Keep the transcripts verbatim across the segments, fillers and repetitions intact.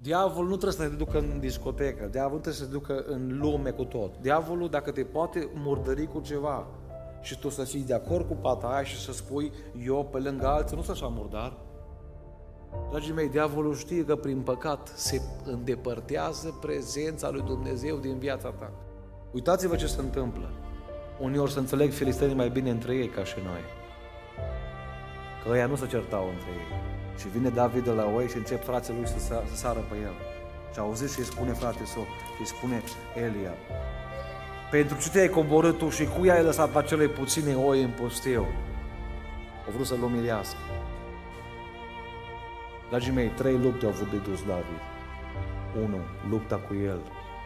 Diavolul nu trebuie să te ducă în discotecă, diavolul trebuie să te ducă în lume cu tot. Diavolul, dacă te poate murdări cu ceva și tu să fii de acord cu pata aia și să spui, eu pe lângă alții nu sunt așa murdar. Dragii mei, diavolul știe că prin păcat se îndepărtează prezența lui Dumnezeu din viața ta. Uitați-vă ce se întâmplă. Uneori se înțeleg filistenii mai bine între ei ca și noi. Că ăia nu se certau între ei. Și vine David de la oi și încep frații lui să, sa, să sară pe el. Și auziți și îi spune frate său, și îi spune Elia, pentru ce te-ai coborât tu și cui ai lăsat acele puține oi în pustiu? Au vrut să-l umilească. Dragii mei, trei lupte au avut de dus David. Unu, lupta cu el.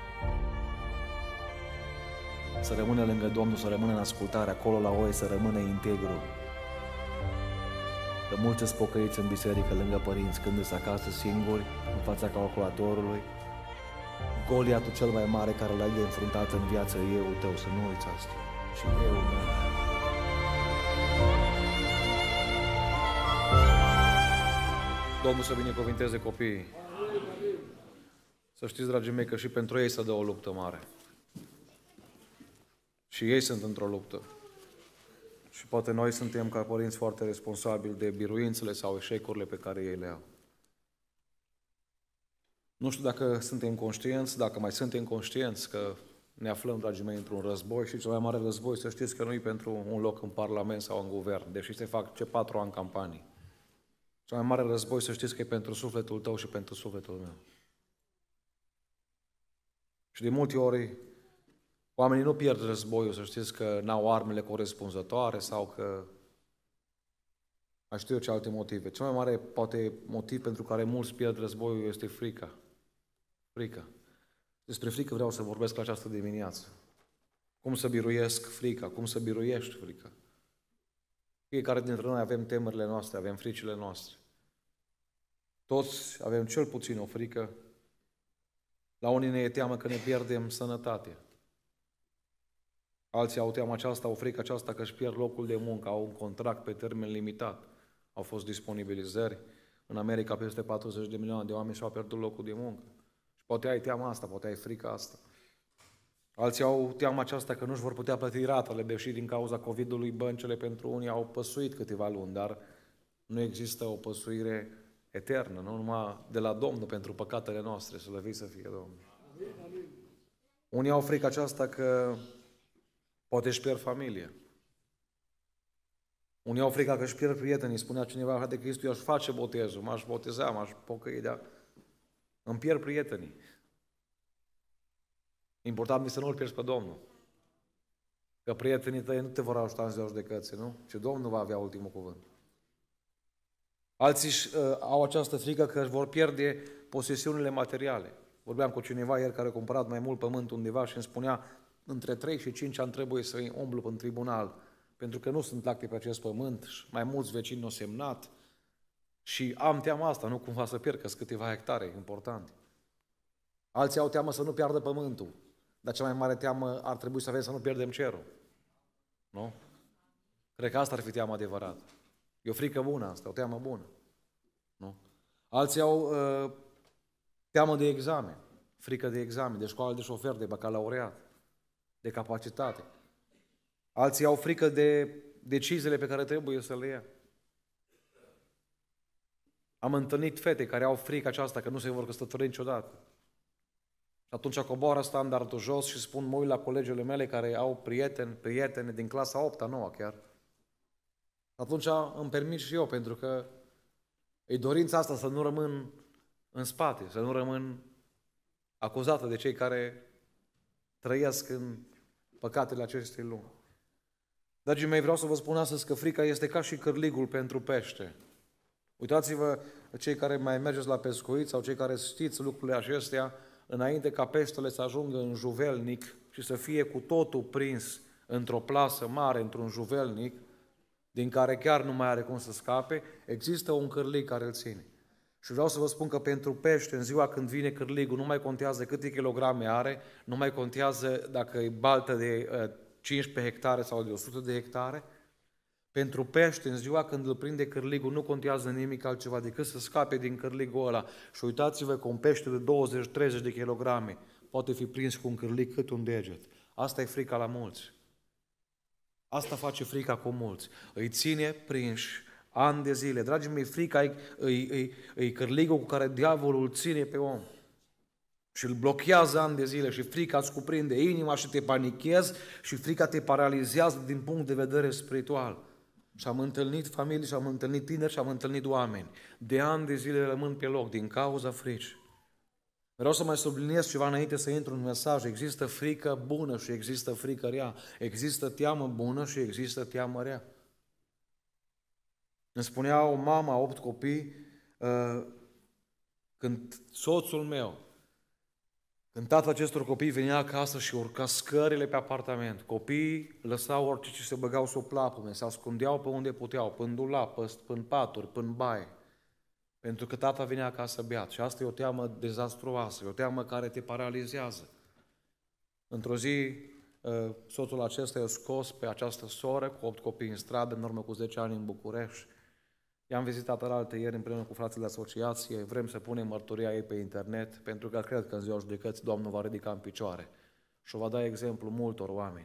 Să rămână lângă Domnul, să rămână în ascultare, acolo la oi, să rămână integru. Că mulți îți pocăiți în biserică, lângă părinți, când îți acasă singuri, în fața calculatorului. Goliatul cel mai mare care l-ai de înfruntat în viață e eu tău, să nu uiți asta. Și eu meu. Domnul să binecuvinteze copiii. Să știți, dragii mei, că și pentru ei se dă o luptă mare. Și ei sunt într-o luptă. Și poate noi suntem ca părinți foarte responsabili de biruințele sau eșecurile pe care ei le au. Nu știu dacă suntem conștienți, dacă mai suntem conștienți că ne aflăm, dragii mei, într-un război și cel mai mare război, să știți că nu e pentru un loc în Parlament sau în Guvern, deși se fac ce patru ani campanii. Cel mai mare război, să știți că e pentru sufletul tău și pentru sufletul meu. Și de multe ori, oamenii nu pierd războiul, să știți că n-au armele corespunzătoare sau că mai știu eu ce alte motive. Cel mai mare, poate, motiv pentru care mulți pierd războiul este frica. Frica. Despre frică vreau să vorbesc la această dimineață. Cum să biruiesc frica, cum să biruiești frica. Fiecare dintre noi avem temerile noastre, avem fricile noastre. Toți avem cel puțin o frică. La unii ne e teamă că ne pierdem sănătatea. Alții au teama aceasta, au frică aceasta că își pierd locul de muncă, au un contract pe termen limitat. Au fost disponibilizări. În America peste patruzeci de milioane de oameni și-au pierdut locul de muncă. Și poate ai teama asta, poate ai frica asta. Alții au teama aceasta că nu-și vor putea plăti ratele, deși din cauza COVID-ului băncile pentru unii au păsuit câteva luni, dar nu există o păsuire eternă, nu numai de la Domnul pentru păcatele noastre, slăvit să fie Domnul. Unii au frica aceasta că poate își pierd familia. Unii au frica că își pierd prietenii. Spunea cineva, frate Cristu, eu aș face botezul, m-aș boteza, m-aș pocăi, dar îmi pierd prietenii. Important este să nu îl pierzi pe Domnul. Că prietenii tăi nu te vor ajuta în ziua judecății, nu? Și Domnul va avea ultimul cuvânt. Alții uh, au această frică că își vor pierde posesiunile materiale. Vorbeam cu cineva ieri care a cumpărat mai mult pământ undeva și îmi spunea între trei și cinci ani trebuie să umblu în tribunal, pentru că nu sunt acte pe acest pământ, mai mulți vecini n-au semnat și am teama asta, nu cumva să pierd, că sunt câteva hectare importante. Alții au teamă să nu piardă pământul, dar cea mai mare teamă ar trebui să avem să nu pierdem cerul. Nu? Cred că asta ar fi teama adevărată. E o frică bună asta, o teamă bună. Nu? Alții au uh, teamă de examen, frică de examen, de școală de șofer, de bacalaureat, de capacitate. Alții au frică de deciziile pe care trebuie să le ia. Am întâlnit fete care au frică aceasta că nu se vor căsători niciodată. Și atunci coboară standardul jos și spun, mă uit la colegele mele care au prieteni, prietene din clasa a opta, nouă chiar. Atunci îmi permit și eu, pentru că e dorința asta să nu rămân în spate, să nu rămân acuzată de cei care trăiesc în păcatele acestei lumi. Dragii mei, vreau să vă spun astăzi că frica este ca și cârligul pentru pește. Uitați-vă, cei care mai mergeți la pescuit sau cei care știți lucrurile acestea, înainte ca peștele să ajungă în juvelnic și să fie cu totul prins într-o plasă mare, într-un juvelnic, din care chiar nu mai are cum să scape, există un cârlig care îl ține. Și vreau să vă spun că pentru pește, în ziua când vine cârligul, nu mai contează câte kilograme are, nu mai contează dacă e baltă de cincisprezece hectare sau de o sută de hectare, Pentru pește, în ziua când îl prinde cârligul, nu contează nimic altceva decât să scape din cârligul ăla. Și uitați-vă că un pește de douăzeci treizeci de kilograme poate fi prins cu un cârlig cât un deget. Asta e frica la mulți. Asta face frica cu mulți. Îi ține prinși ani de zile. Dragii mei, frica e, e, e, e cârligul cu care diavolul îl ține pe om. Și îl blochează ani de zile și frica îți cuprinde inima și te panichezi și frica te paralizează din punct de vedere spiritual. Și am întâlnit familii, și am întâlnit tineri, și am întâlnit oameni. De ani de zile rămân pe loc din cauza fricii. Vreau să mai subliniez ceva înainte să intru în mesaj. Există frică bună și există frică rea. Există teamă bună și există teamă rea. Îmi spunea o mamă a opt copii, când soțul meu, când tatăl acestor copii venea acasă și urca scările pe apartament, copiii lăsau orice și se băgau sub plapume, se ascundeau pe unde puteau, până dulap, până paturi, până baie, pentru că tata venea acasă beat. Și asta e o teamă dezastruoasă, e o teamă care te paralizează. Într-o zi, soțul acesta i-a scos pe această soră cu opt copii în stradă, în urmă cu zece ani în București. I-am vizitat alaltă ieri împreună cu frații de asociație, vrem să punem mărturia ei pe internet, pentru că cred că în ziua judecății Domnul va ridica în picioare și o va da exemplu multor oameni.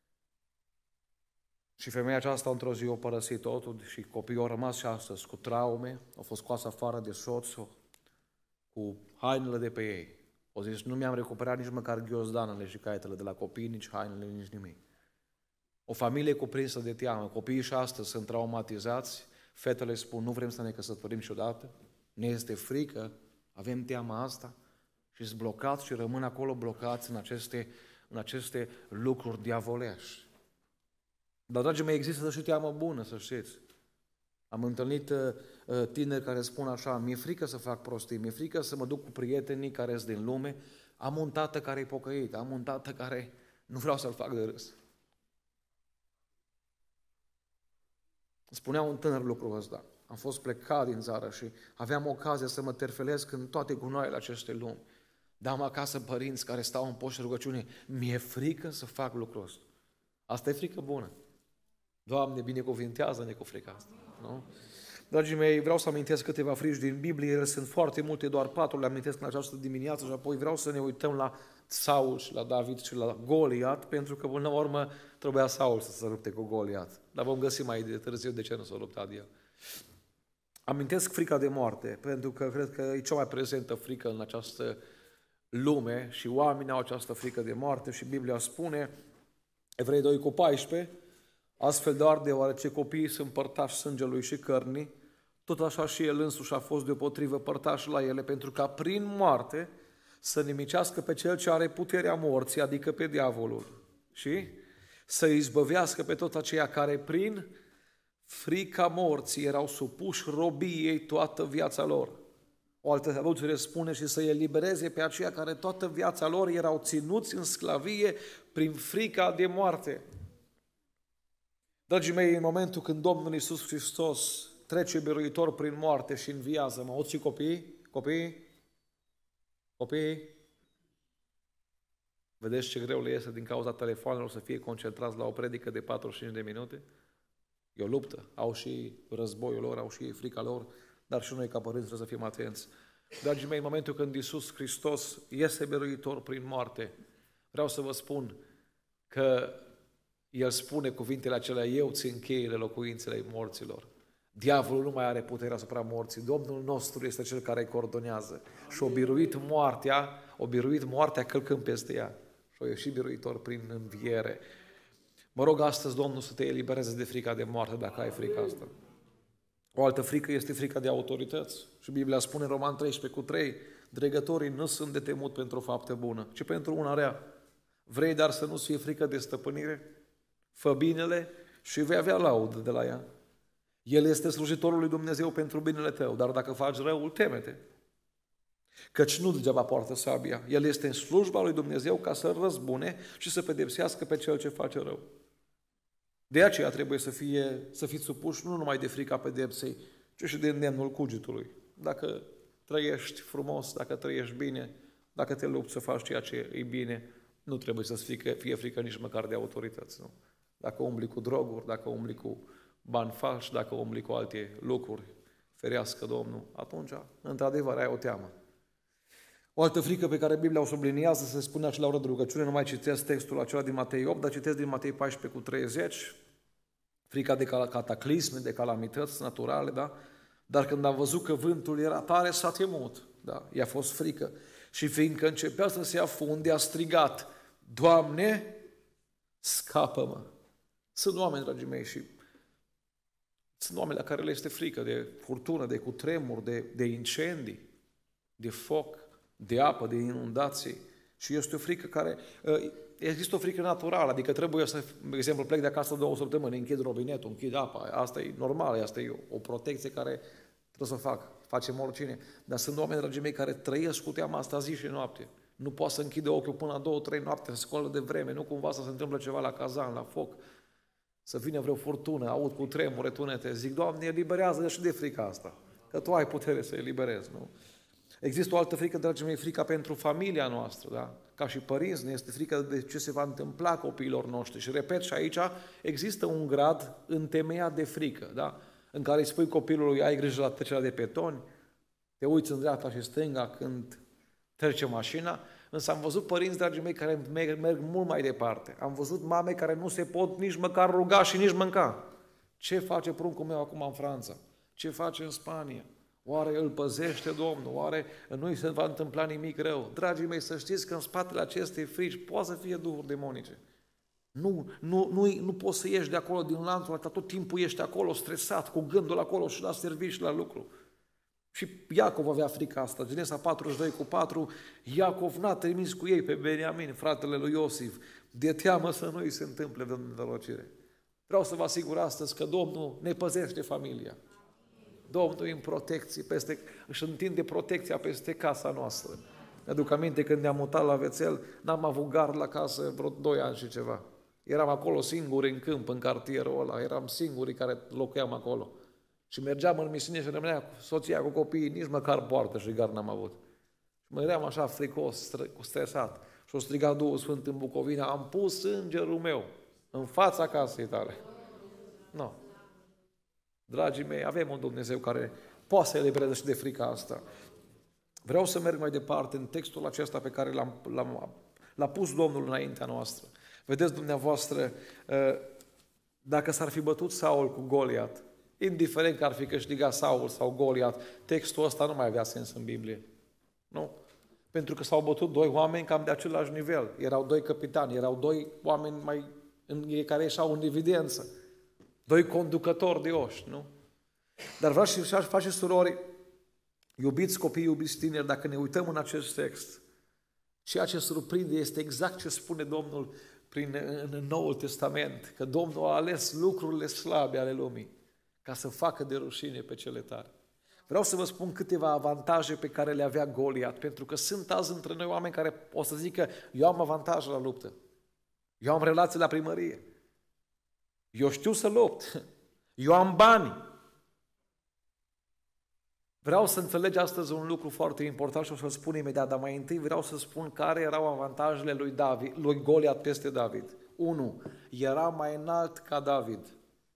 Și femeia aceasta într-o zi a părăsit totul și copiii au rămas și astăzi cu traume, au fost scoase afară de soț, cu hainele de pe ei. O zis, nu mi-am recuperat nici măcar ghiozdanele și caietele de la copii, nici hainele, nici nimic. O familie cuprinsă de teamă, copiii și astăzi sunt traumatizați. Fetele spun, nu vrem să ne căsătorim niciodată, ne este frică, avem teama asta și sunt blocați și rămân acolo blocați în aceste, în aceste lucruri diavolești. Dar, dragii mei, există și teamă bună, să știți. Am întâlnit uh, tineri care spun așa, mi-e frică să fac prostii, mi-e frică să mă duc cu prietenii care sunt din lume, am un tată care e pocăit, am un tată care nu vreau să-l fac de râs. Spunea un tânăr lucrul ăsta. Am fost plecat din țară și aveam ocazia să mă terfelesc în toate gunoaiele acestei lumi. Dar am acasă părinți care stau în post și rugăciune. Mi-e frică să fac lucrul ăsta. Asta e frică bună. Doamne, binecuvintează-ne cu frica asta. Nu? Dragii mei, vreau să amintesc câteva frici din Biblie. Ele sunt foarte multe, doar patru le amintesc în această dimineață și apoi vreau să ne uităm la Saul și la David și la Goliat, pentru că până la urmă trebuia Saul să se lupte cu Goliat. Dar vom găsi mai de târziu de ce nu s-a luptat el. Amintesc frica de moarte, pentru că cred că e cea mai prezentă frică în această lume și oamenii au această frică de moarte și Biblia spune, Evrei doi cu paisprezece, astfel doar deoarece copiii sunt părtași sângelui și cărnii, tot așa și el însuși a fost deopotrivă părtaș la ele, pentru ca prin moarte să nimicească pe cel ce are puterea morții, adică pe diavolul, și să izbăvească pe tot aceia care prin frica morții erau supuși robiei toată viața lor. O altă traducere spune și să elibereze pe aceia care toată viața lor erau ținuți în sclavie prin frica de moarte. Dragii mei, în momentul când Domnul Iisus Hristos trece biruitor prin moarte și înviază, mă auzi copii? Copii? Copii? Vedeți ce greu le este din cauza telefonelor să fie concentrați la o predică de patruzeci și cinci de minute? E o luptă. Au și războiul lor, au și frica lor, dar și noi ca părinți trebuie să fim atenți. Dragii mei, în momentul când Iisus Hristos iese biruitor prin moarte, vreau să vă spun că El spune cuvintele acelea, eu țin cheile locuințele morților. Diavolul nu mai are puterea asupra morții. Domnul nostru este Cel care îi coordonează. Și o biruit moartea, o biruit moartea călcând peste ea. Și o ieșit biruitor prin înviere. Mă rog astăzi, Domnul, să te elibereze de frica de moarte, dacă ai frica asta. O altă frică este frica de autorități. Și Biblia spune în Roman treisprezece cu trei, dregătorii nu sunt de temut pentru o faptă bună, ci pentru una rea. Vrei dar să nu-ți fie frică de stăpânire? Fă binele și vei avea laudă de la ea. El este slujitorul lui Dumnezeu pentru binele tău, dar dacă faci răul, teme-te. Căci nu degeaba poartă sabia. El este în slujba lui Dumnezeu ca să răzbune și să pedepsească pe cel ce face rău. De aceea trebuie să, fie, să fiți supuși nu numai de frica pedepsei, ci și de îndemnul cugetului. Dacă trăiești frumos, dacă trăiești bine, dacă te lupți să faci ceea ce e bine, nu trebuie să-ți fie, fie frică nici măcar de autorități. Nu? Dacă umbli cu droguri, dacă umbli cu bani falși, dacă umbli cu alte lucruri, ferească Domnul, atunci, într-adevăr, ai o teamă. O altă frică pe care Biblia o subliniază, se spune acela oră de rugăciune, nu mai citesc textul acela din Matei opt, dar citesc din Matei paisprezece cu treizeci, frica de cataclisme, de calamități naturale, da? Dar când am văzut că vântul era tare, s-a temut, da? I-a fost frică. Și fiindcă începea să se afunde, a strigat, Doamne, scapă-mă! Sunt oameni, dragii mei, și sunt oameni la care le este frică de furtună, de cutremur, de, de incendii, de foc, de apă, de inundații. Și este o frică care... Există o frică naturală, adică trebuie să, de exemplu, plec de acasă două săptămâni, închid robinetul, închid apa, asta e normal, asta e o protecție care trebuie să fac, facem oricine. Dar sunt oameni, dragii mei, care trăiesc cu teama asta zi și noapte. Nu poate să închide ochiul până la două, trei noapte, să scoală de vreme, nu cumva să se întâmplă ceva la cazan, la foc, să vină vreo furtună, aud cu tremure, tunete, zic, Doamne, eliberează și de frica asta, că Tu ai putere să eliberezi, nu? Există o altă frică, dragii mei, frica pentru familia noastră, da? Ca și părinți, ne este frică de ce se va întâmpla copiilor noștri. Și repet, și aici există un grad întemeiat de frică, da? În care îi spui copilului, ai grijă la trecerea de petoni, te uiți în dreapta și stânga când trece mașina, însă am văzut părinți, dragii mei, care merg, merg mult mai departe. Am văzut mame care nu se pot nici măcar ruga și nici mânca. Ce face pruncul meu acum în Franța? Ce face în Spania? Oare îl păzește Domnul? Oare nu-i se va întâmpla nimic rău? Dragii mei, să știți că în spatele acestei frici poate să fie duhuri demonice. Nu, nu, nu, nu poți să ieși de acolo din lanțul ăsta, tot timpul ești acolo stresat, cu gândul acolo și la serviciu și la lucru. Și Iacov avea frica asta, Genesa patruzeci și doi cu patru, Iacov n-a trimis cu ei pe Beniamin, fratele lui Iosif, de teamă să nu îi se întâmple de nenorocire. Vreau să vă asigur astăzi că Domnul ne păzește familia. Domnul în protecție, peste, își întinde protecția peste casa noastră. Mi-aduc aminte când ne-am mutat la Vețel, n-am avut gard la casă vreo doi ani și ceva. Eram acolo singuri în câmp, în cartierul ăla, eram singurii care locuiam acolo. Și mergeam în misiune și rămânea cu soția, cu copiii, nici măcar poartă și gard n-am avut. Și mă eram așa fricos, stresat. Și o strigat Duhul Sfânt în Bucovina, am pus îngerul meu în fața casei tale. Nu. No. Dragii mei, avem un Dumnezeu care poate să elibereze și de frica asta. Vreau să merg mai departe în textul acesta pe care l-am, l-am, l-a pus Domnul înaintea noastră. Vedeți dumneavoastră, dacă s-ar fi bătut Saul cu Goliat, indiferent că ar fi câștigat Saul sau Goliat, textul ăsta nu mai avea sens în Biblie. Nu? Pentru că s-au bătut doi oameni cam de același nivel. Erau doi capitani, erau doi oameni mai, în, care ieșau în evidență. Doi conducători de oști, nu? Dar vreau și așa face surori, iubiți copii, iubiți tineri, dacă ne uităm în acest text, ceea ce surprinde este exact ce spune Domnul prin, în Noul Testament, că Domnul a ales lucrurile slabe ale lumii ca să facă de rușine pe cele tare. Vreau să vă spun câteva avantaje pe care le avea Goliat, pentru că sunt azi între noi oameni care o să zică, eu am avantaje la luptă, eu am relații la primărie, eu știu să lupt, eu am bani. Vreau să înțelegi astăzi un lucru foarte important și o să-l spun imediat, dar mai întâi vreau să spun care erau avantajele lui, David, lui Goliat peste David. unu. Era mai înalt ca David.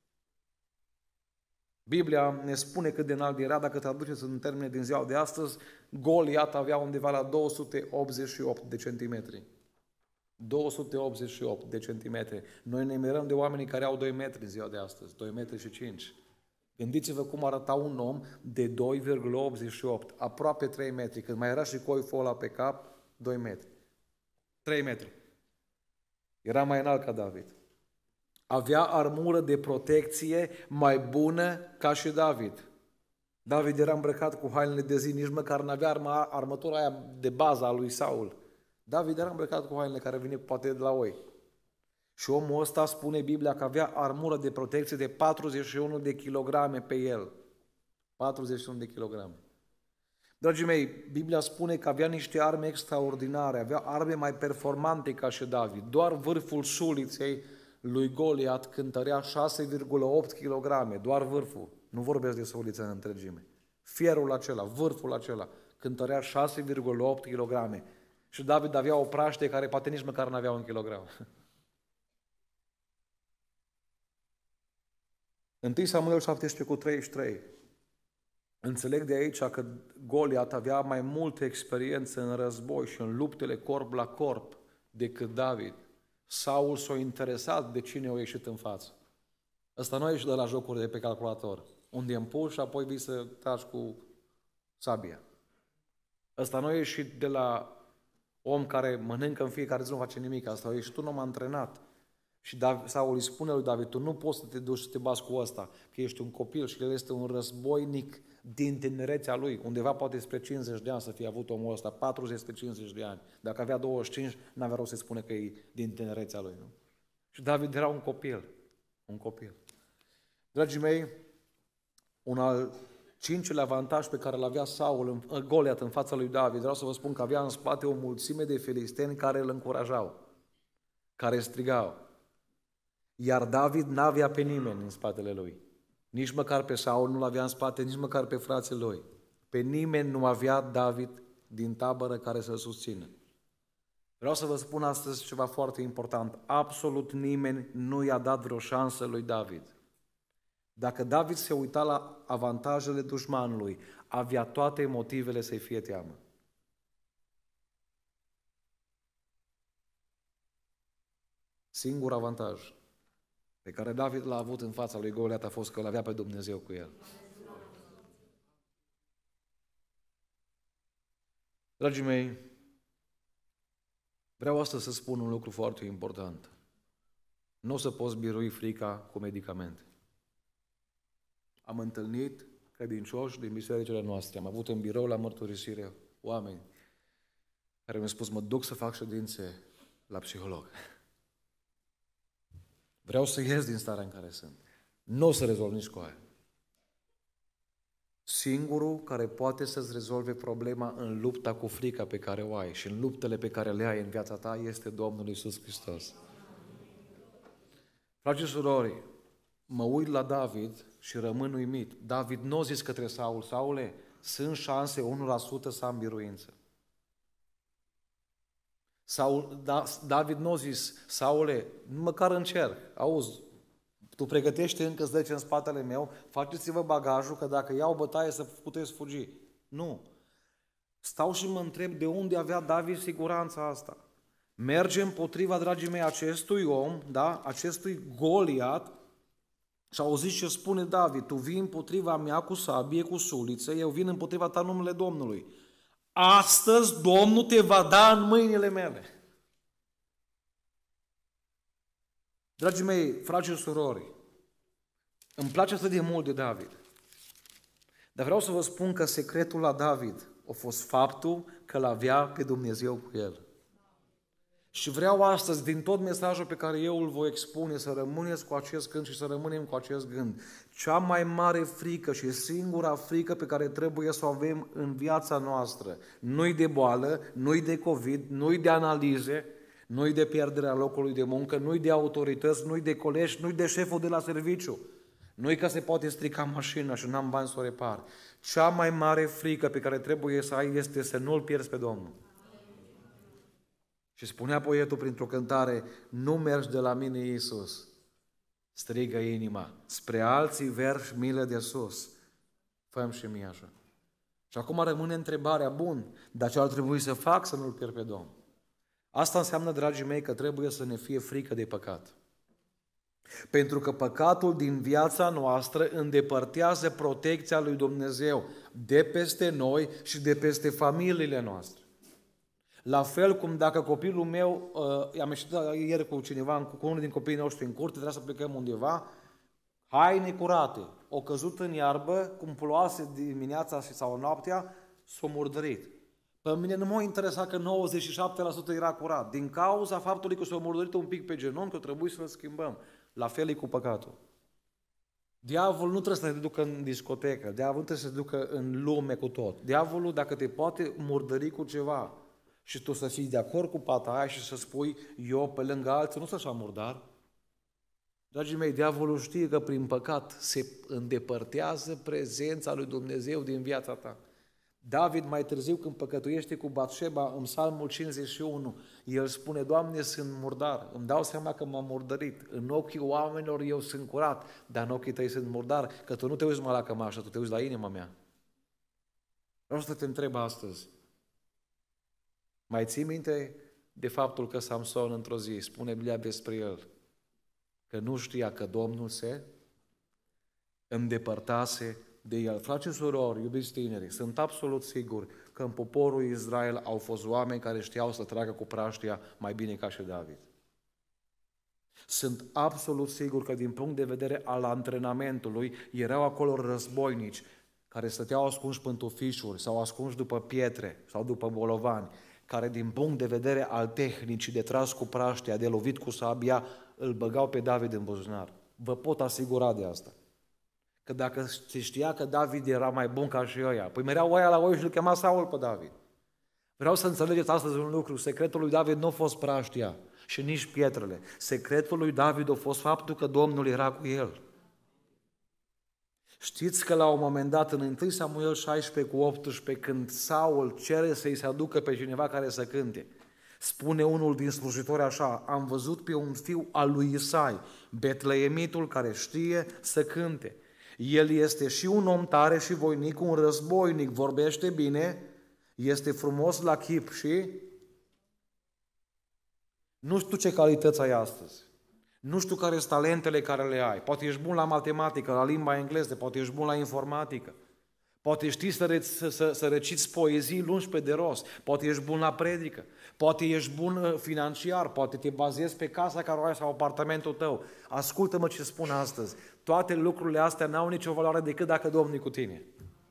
Biblia ne spune cât de înalt era, dacă traduceți în termeni din ziua de astăzi, Goliat avea undeva la două sute optzeci și opt de centimetri. două sute optzeci și opt de centimetri. Noi ne mirăm de oamenii care au doi metri în ziua de astăzi, doi metri și cinci. Gândiți-vă cum arăta un om de doi virgulă optzeci și opt, aproape trei metri, când mai era și coiful ăla pe cap, doi metri. trei metri. Era mai înalt ca David. Avea armură de protecție mai bună ca și David. David era îmbrăcat cu hainele de zi, nici măcar n-avea arma, armătura aia de bază a lui Saul. David era îmbrăcat cu hainele care vine poate de la oi. Și omul ăsta spune Biblia că avea armură de protecție de patruzeci și unu de kilograme pe el. patruzeci și unu de kilograme. Dragii mei, Biblia spune că avea niște arme extraordinare, avea arme mai performante ca și David. Doar vârful șuliței lui Goliat cântărea șase virgulă opt kilograme, doar vârful. Nu vorbesc de șulița în întregime. Fierul acela, vârful acela, cântărea șase virgulă opt kilograme. Și David avea o praște care poate nici măcar n-avea un kilogram. întâi Samuel șaptesprezece cu treizeci și trei. Înțeleg de aici că Goliat avea mai multă experiență în război și în luptele corp la corp decât David. Saul s-a interesat de cine a ieșit în față. Ăsta nu a ieșit de la jocuri de pe calculator, unde împuși și apoi vii să tragi cu sabia. Ăsta nu a ieșit de la om care mănâncă în fiecare zi, nu face nimic. Asta a ieșit un om antrenat. Și Saul îi spune lui David, tu nu poți să te duci să te bați cu ăsta, că ești un copil și el este un războinic din tinerețea lui, undeva poate spre cincizeci de ani să fie avut omul ăsta, patruzeci spre cincizeci de ani. Dacă avea douăzeci și cinci, n-avea rost să spune că e din tinerețea lui. Nu? Și David era un copil. Un copil. Dragii mei, un al cincilea avantaj pe care îl avea Saul, în, Goliat, în fața lui David, vreau să vă spun că avea în spate o mulțime de filisteni care îl încurajau, care strigau. Iar David n-avea pe nimeni în spatele lui. Nici măcar pe Saul nu l-avea în spate, nici măcar pe frații lui. Pe nimeni nu avea David din tabără care să-l susțină. Vreau să vă spun astăzi ceva foarte important. Absolut nimeni nu i-a dat vreo șansă lui David. Dacă David se uita la avantajele dușmanului, avea toate motivele să-i fie teamă. Singurul avantaj pe care David l-a avut în fața lui Goliat a fost că îl avea pe Dumnezeu cu el. Dragii mei, vreau astăzi să spun un lucru foarte important. Nu o să poți birui frica cu medicamente. Am întâlnit credincioși din bisericile noastre, am avut în birou la mărturisire oameni care mi-au spus, mă duc să fac ședințe la psiholog. Vreau să ies din starea în care sunt. Nu o să rezolv nici cu aia. Singurul care poate să-ți rezolve problema în lupta cu frica pe care o ai și în luptele pe care le ai în viața ta este Domnul Iisus Hristos. Frații și surori, mă uit la David și rămân uimit. David nu a zis către Saul, Saule, sunt șanse unu la sută să am biruință. Saul, da, David nu a zis, Saule, măcar încerc, auzi, tu pregătește încă zece în spatele meu, faceți-vă bagajul că dacă iau bătaie să puteți fugi. Nu. Stau și mă întreb de unde avea David siguranța asta. Merge împotriva, dragii mei, acestui om, da, acestui Goliat, și auziți ce spune David, tu vii împotriva mea cu sabie, cu suliță, eu vin împotriva ta în numele Domnului. Astăzi Domnul te va da în mâinile mele. Dragii mei, frați și surori, îmi place atât de mult de David. Dar vreau să vă spun că secretul la David a fost faptul că l-avea pe Dumnezeu cu el. Și vreau astăzi, din tot mesajul pe care eu îl voi expune, să rămâneți cu acest gând și să rămânem cu acest gând. Cea mai mare frică și singura frică pe care trebuie să o avem în viața noastră, nu-i de boală, nu-i de COVID, nu-i de analize, nu-i de pierderea locului de muncă, nu-i de autorități, nu-i de colegi, nu-i de șeful de la serviciu. Nu-i că se poate strica mașina și n-am bani să o repar. Cea mai mare frică pe care trebuie să ai este să nu-L pierzi pe Domnul. Și spunea poetul printr-o cântare, nu mergi de la mine, Iisus, strigă inima, spre alții verși milă de sus, fă-mi și mie așa. Și acum rămâne întrebarea, bun, dar ce ar trebui să fac să nu-L pierd pe Domnul? Asta înseamnă, dragii mei, că trebuie să ne fie frică de păcat. Pentru că păcatul din viața noastră îndepărtează protecția lui Dumnezeu de peste noi și de peste familiile noastre. La fel cum dacă copilul meu, uh, am ieșit ieri cu cineva, cu unul din copiii noștri în curte, trebuia să plecăm undeva, haine curate, o căzut în iarbă, cum ploase dimineața sau noaptea, s-a murdărit. Pe mine nu m-a interesat că nouăzeci și șapte la sută era curat, din cauza faptului că s-a murdărit un pic pe genunchi, că trebuie să-l schimbăm. La fel e cu păcatul. Diavolul nu trebuie să te ducă în discotecă, diavolul trebuie să te ducă în lume cu tot. Diavolul, dacă te poate murdări cu ceva și tu să fii de acord cu pata aia și să spui, eu pe lângă alții nu sunt așa murdar. Dragii mei, diavolul știe că prin păcat se îndepărtează prezența lui Dumnezeu din viața ta. David mai târziu când păcătuiește cu Batșeba în Psalmul cincizeci și unu, el spune, Doamne, sunt murdar, îmi dau seama că m-am murdărit, în ochii oamenilor eu sunt curat, dar în ochii tăi sunt murdar, că tu nu te uiți numai la cămașă, tu te uiți la inima mea. Vreau să te întreb astăzi, mai ții minte de faptul că Samson într-o zi spune Biblia despre el, că nu știa că Domnul se îndepărtase de el. Frați și surori, iubiți tineri, sunt absolut sigur că în poporul Israel au fost oameni care știau să tragă cu praștia mai bine ca și David. Sunt absolut sigur că din punct de vedere al antrenamentului erau acolo războinici care stăteau ascunși pe tufișuri sau ascunși după pietre sau după bolovani, care din punct de vedere al tehnicii de tras cu praștia, de lovit cu sabia, îl băgau pe David în buzunar. Vă pot asigura de asta. Că dacă se știa că David era mai bun ca și ăia, păi mereau ăia la oi și îl chema Saul pe David. Vreau să înțelegeți astăzi un lucru, secretul lui David nu a fost praștia și nici pietrele. Secretul lui David a fost faptul că Domnul era cu el. Știți că la un moment dat, în întâi Samuel șaisprezece cu optsprezece, când Saul cere să-i se aducă pe cineva care să cânte, spune unul din slujitori așa, am văzut pe un fiu al lui Isai, betleemitul, care știe să cânte. El este și un om tare și voinic, un războinic, vorbește bine, este frumos la chip și nu știu ce calități ai astăzi. Nu știu care sunt talentele care le ai. Poate ești bun la matematică, la limba engleză, poate ești bun la informatică. Poate știi să, re- să, să, să reciți poezii lungi pe de rost. Poate ești bun la predică. Poate ești bun financiar. Poate te bazezi pe casa care o ai sau apartamentul tău. Ascultă-mă ce spun astăzi. Toate lucrurile astea n-au nicio valoare decât dacă Domnul e cu tine.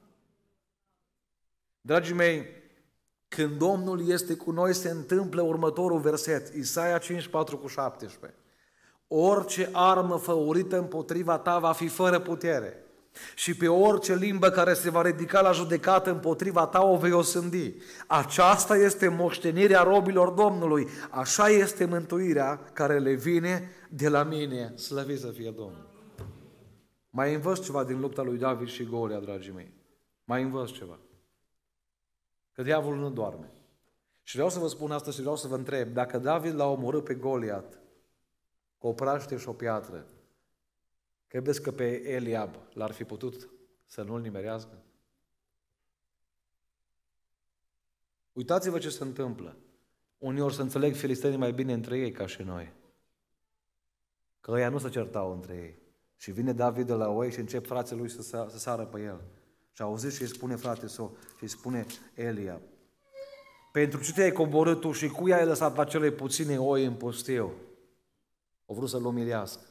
Dragii mei, când Domnul este cu noi, se întâmplă următorul verset. Isaia cinci patru cu șaptesprezece. Orice armă făurită împotriva ta va fi fără putere. Și pe orice limbă care se va ridica la judecată împotriva ta o vei osândi. Aceasta este moștenirea robilor Domnului. Așa este mântuirea care le vine de la mine. Slăvit să fie Domnul. Mai învăț ceva din lupta lui David și Golia, dragii mei. Mai învăț ceva. Că diavolul nu doarme. Și vreau să vă spun asta și vreau să vă întreb. Dacă David l-a omorât pe Goliat cu o praște și o piatră, credeți că pe Eliab l-ar fi putut să nu-l nimerească? Uitați-vă ce se întâmplă. Uneori se înțeleg filistenii mai bine între ei ca și noi. Că ăia nu se certau între ei. Și vine David de la oi și încep frații lui să, să sară pe el. Și auziți și îi spune frate său, și îi spune Eliab, pentru ce te-ai coborât tu și cui ai lăsat acele puține oi în pustiu? Au vrut să-l umilească.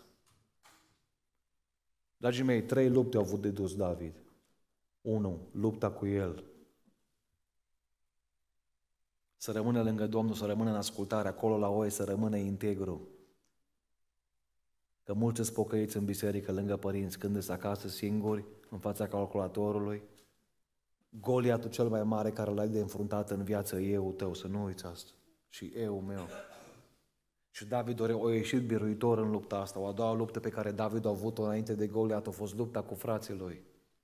Dragii mei, trei lupte au avut de dus David. Unu, lupta cu el. Să rămână lângă Domnul, să rămână în ascultare, acolo la oi, să rămână integru. Că mulți sunt pocăiți în biserică, lângă părinți, când sunt acasă singuri, în fața calculatorului. Goliatul cel mai mare care l-ai de înfruntat în viață e eu tău, să nu uiți asta. Și eu meu. Și David a ieșit biruitor în lupta asta. O a doua luptă pe care David a avut-o înainte de Goliat a fost lupta cu frații lui.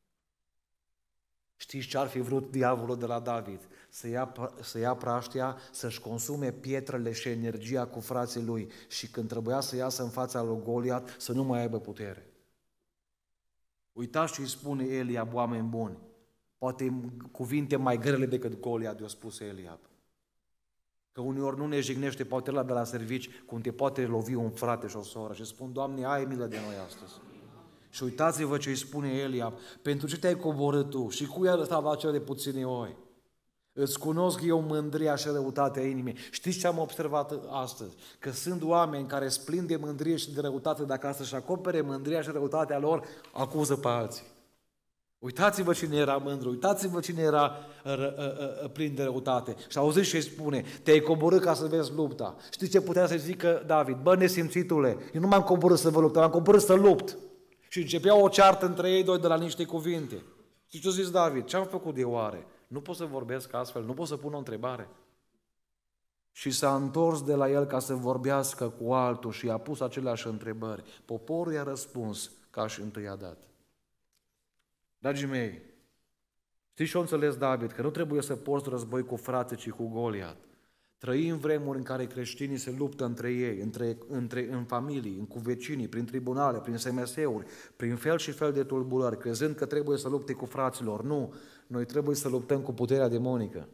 Știți ce ar fi vrut diavolul de la David? Să ia, să ia praștia, să-și consume pietrele și energia cu frații lui și când trebuia să iasă în fața lui Goliat să nu mai aibă putere. Uitați ce îi spune Eliab, oameni buni. Poate cuvinte mai grele decât Goliat i-a spus Eliab. Că uneori nu ne jignește poate la de la servici cum te poate lovi un frate și o soră și spun, Doamne, ai milă de noi astăzi. Și uitați-vă ce îi spune Eliab, pentru ce te-ai coborât tu și cui ai lăsat acele puține oi? Îți cunosc eu mândria și răutatea inimii. Știți ce am observat astăzi? Că sunt oameni care splin de mândrie și de răutate, dacă asta își acopere mândria și răutatea lor, acuză pe alții. Uitați-vă cine era mândru, uitați-vă cine era ră, ră, ră, plin de răutate. Și auziți ce îi spune, te-ai coborât ca să vezi lupta. Știți ce putea să zică David? Bă, nesimțitule, eu nu m-am coborât să vă lupt, m-am coborât să lupt. Și începea o ceartă între ei doi de la niște cuvinte. Știți ce a zis David? Ce-am făcut de oare? Nu pot să vorbesc astfel, nu pot să pun o întrebare. Și s-a întors de la el ca să vorbească cu altul și i-a pus aceleași întrebări. Poporul i-a răspuns ca și întâi a dat. Dragii mei, Știți ce a înțeles David? Că nu trebuie să porți război cu frații, ci cu Goliat. Trăim vremuri în care creștinii se luptă între ei, între, între, în familii, în cu vecinii, prin tribunale, prin S M S-uri, prin fel și fel de tulburări, crezând că trebuie să lupte cu fraților. Nu, noi trebuie să luptăm cu puterea demonică.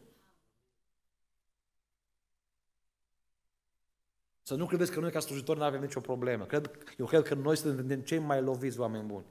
Să nu credeți că noi ca slujitori nu avem nicio problemă. Cred, eu cred că noi suntem cei mai loviți oameni buni.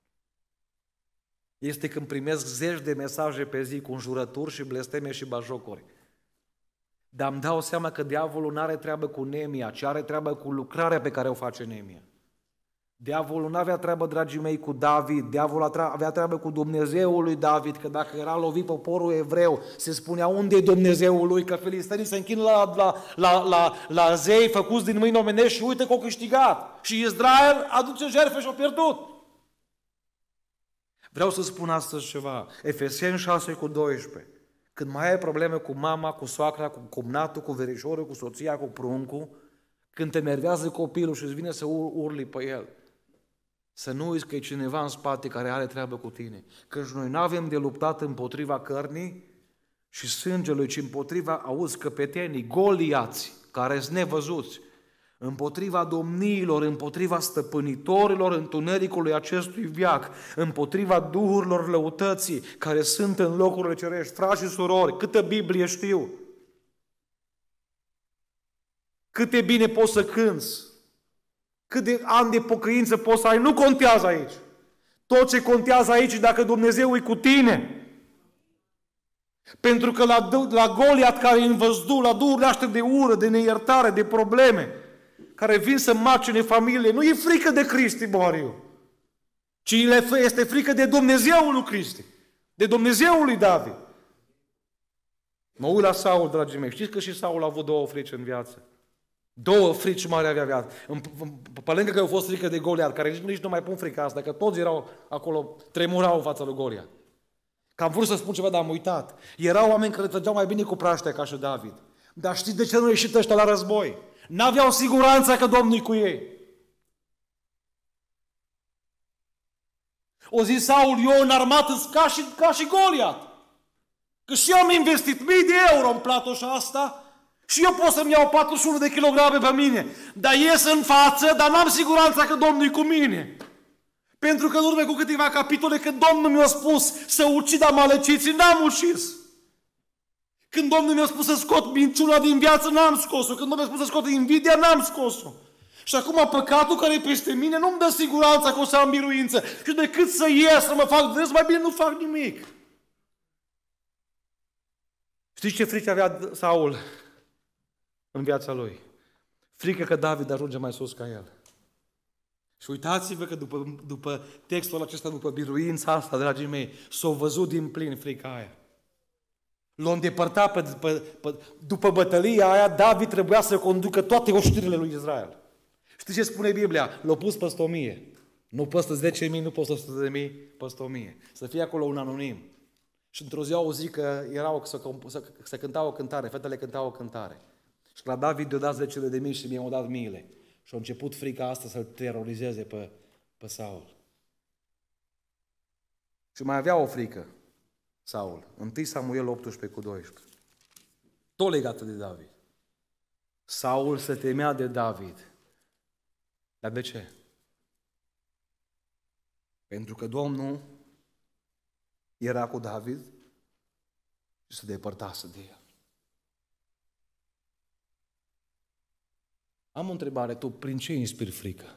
Este când primesc zeci de mesaje pe zi cu înjurături și blesteme și bajocuri. Dar îmi dau seama că diavolul nu are treabă cu Neemia, ci are treabă cu lucrarea pe care o face Neemia. Diavolul nu avea treabă, dragii mei, cu David, diavolul avea treabă cu Dumnezeul lui David, că dacă era lovit poporul evreu, se spunea unde e Dumnezeul lui, că filistenii se închină la, la, la, la, la zei făcuți din mâini omenești și uite că au câștigat. Și Israel aduce jertfe și a pierdut. Vreau să spun astăzi ceva, Efeseni șase cu doisprezece. Când mai ai probleme cu mama, cu soacra, cu cumnatul, cu verișorul, cu soția, cu pruncul, când te nervează copilul și îți vine să urli pe el, să nu uiți că e cineva în spate care are treabă cu tine. Căci noi nu avem de luptat împotriva cărnii și sângelui, ci împotriva, auzi, căpetenii, goliați, care sunt nevăzuți, împotriva domniilor, împotriva stăpânitorilor întunericului acestui veac, împotriva duhurilor lăutății care sunt în locurile cerești. Frați și surori, câtă Biblie știu, cât de bine poți să cânți, cât de ani de pocăință poți să ai, nu contează aici. Tot ce contează aici e dacă Dumnezeu e cu tine. Pentru că la, la Goliat care e în văzduh, la duhurile astea de ură, de neiertare, de probleme, care vin să macine familie, nu e frică de Cristi, Boriu, ci este frică de Dumnezeul lui Cristi, de Dumnezeul lui David. Mă uit la Saul, dragii mei, știți că și Saul a avut două frici în viață? Două frici mari avea viață. Pe lângă că au fost frică de Goliat, care nici, nici nu mai pun frica asta, că toți erau acolo, tremurau în fața lui Goliat. Că am vrut să spun ceva, dar am uitat. Erau oameni care trăgeau mai bine cu praștea ca și David. Dar știți de ce nu au ieșit ăștia la război? N-aveau siguranța că Domnul e cu ei. O zi Saul, eu în armată ca și, ca și Goliat. Că și eu am investit mii de euro în platoșa asta și eu pot să-mi iau patruzeci și unu de kilograme pe mine. Dar ies în față, dar n-am siguranța că Domnul e cu mine. Pentru că în urmă cu câteva capitole, când Domnul mi-a spus să ucid amaleciții, n-am ucis. Când Domnul mi-a spus să scot minciuna din viață, n-am scos-o. Când Domnul mi-a spus să scot invidia, n-am scos-o. Și acum păcatul care e peste mine nu-mi dă siguranța că o să am biruință. Și decât să ies, să mă fac des, mai bine nu fac nimic. Știți ce frică avea Saul în viața lui? Frică că David ajunge mai sus ca el. Și uitați-vă că după, după textul acesta, după biruința asta, dragii mei, s-o văzut din plin frica aia. L-a îndepărtat pe, pe, pe, după bătălia aia, David trebuia să conducă toate oștirile lui Israel. Știți ce spune Biblia? L-a pus peste o mie. Nu peste zece mii, nu peste o sută de mii, peste o mie. Să fie acolo un anonim. Și într-o zi au zis că erau, să, să, să cântau o cântare, fetele cântau o cântare. Și la David i-a dat zecile de mii și mie au dat miile. Și a început frica asta să-l terorizeze pe, pe Saul. Și mai avea o frică, Saul. întâi Samuel optsprezece cu doisprezece. Tot legată de David. Saul se temea de David. Dar de ce? Pentru că Domnul era cu David și se depărtase de el. Am o întrebare, tu prin ce inspiri frică?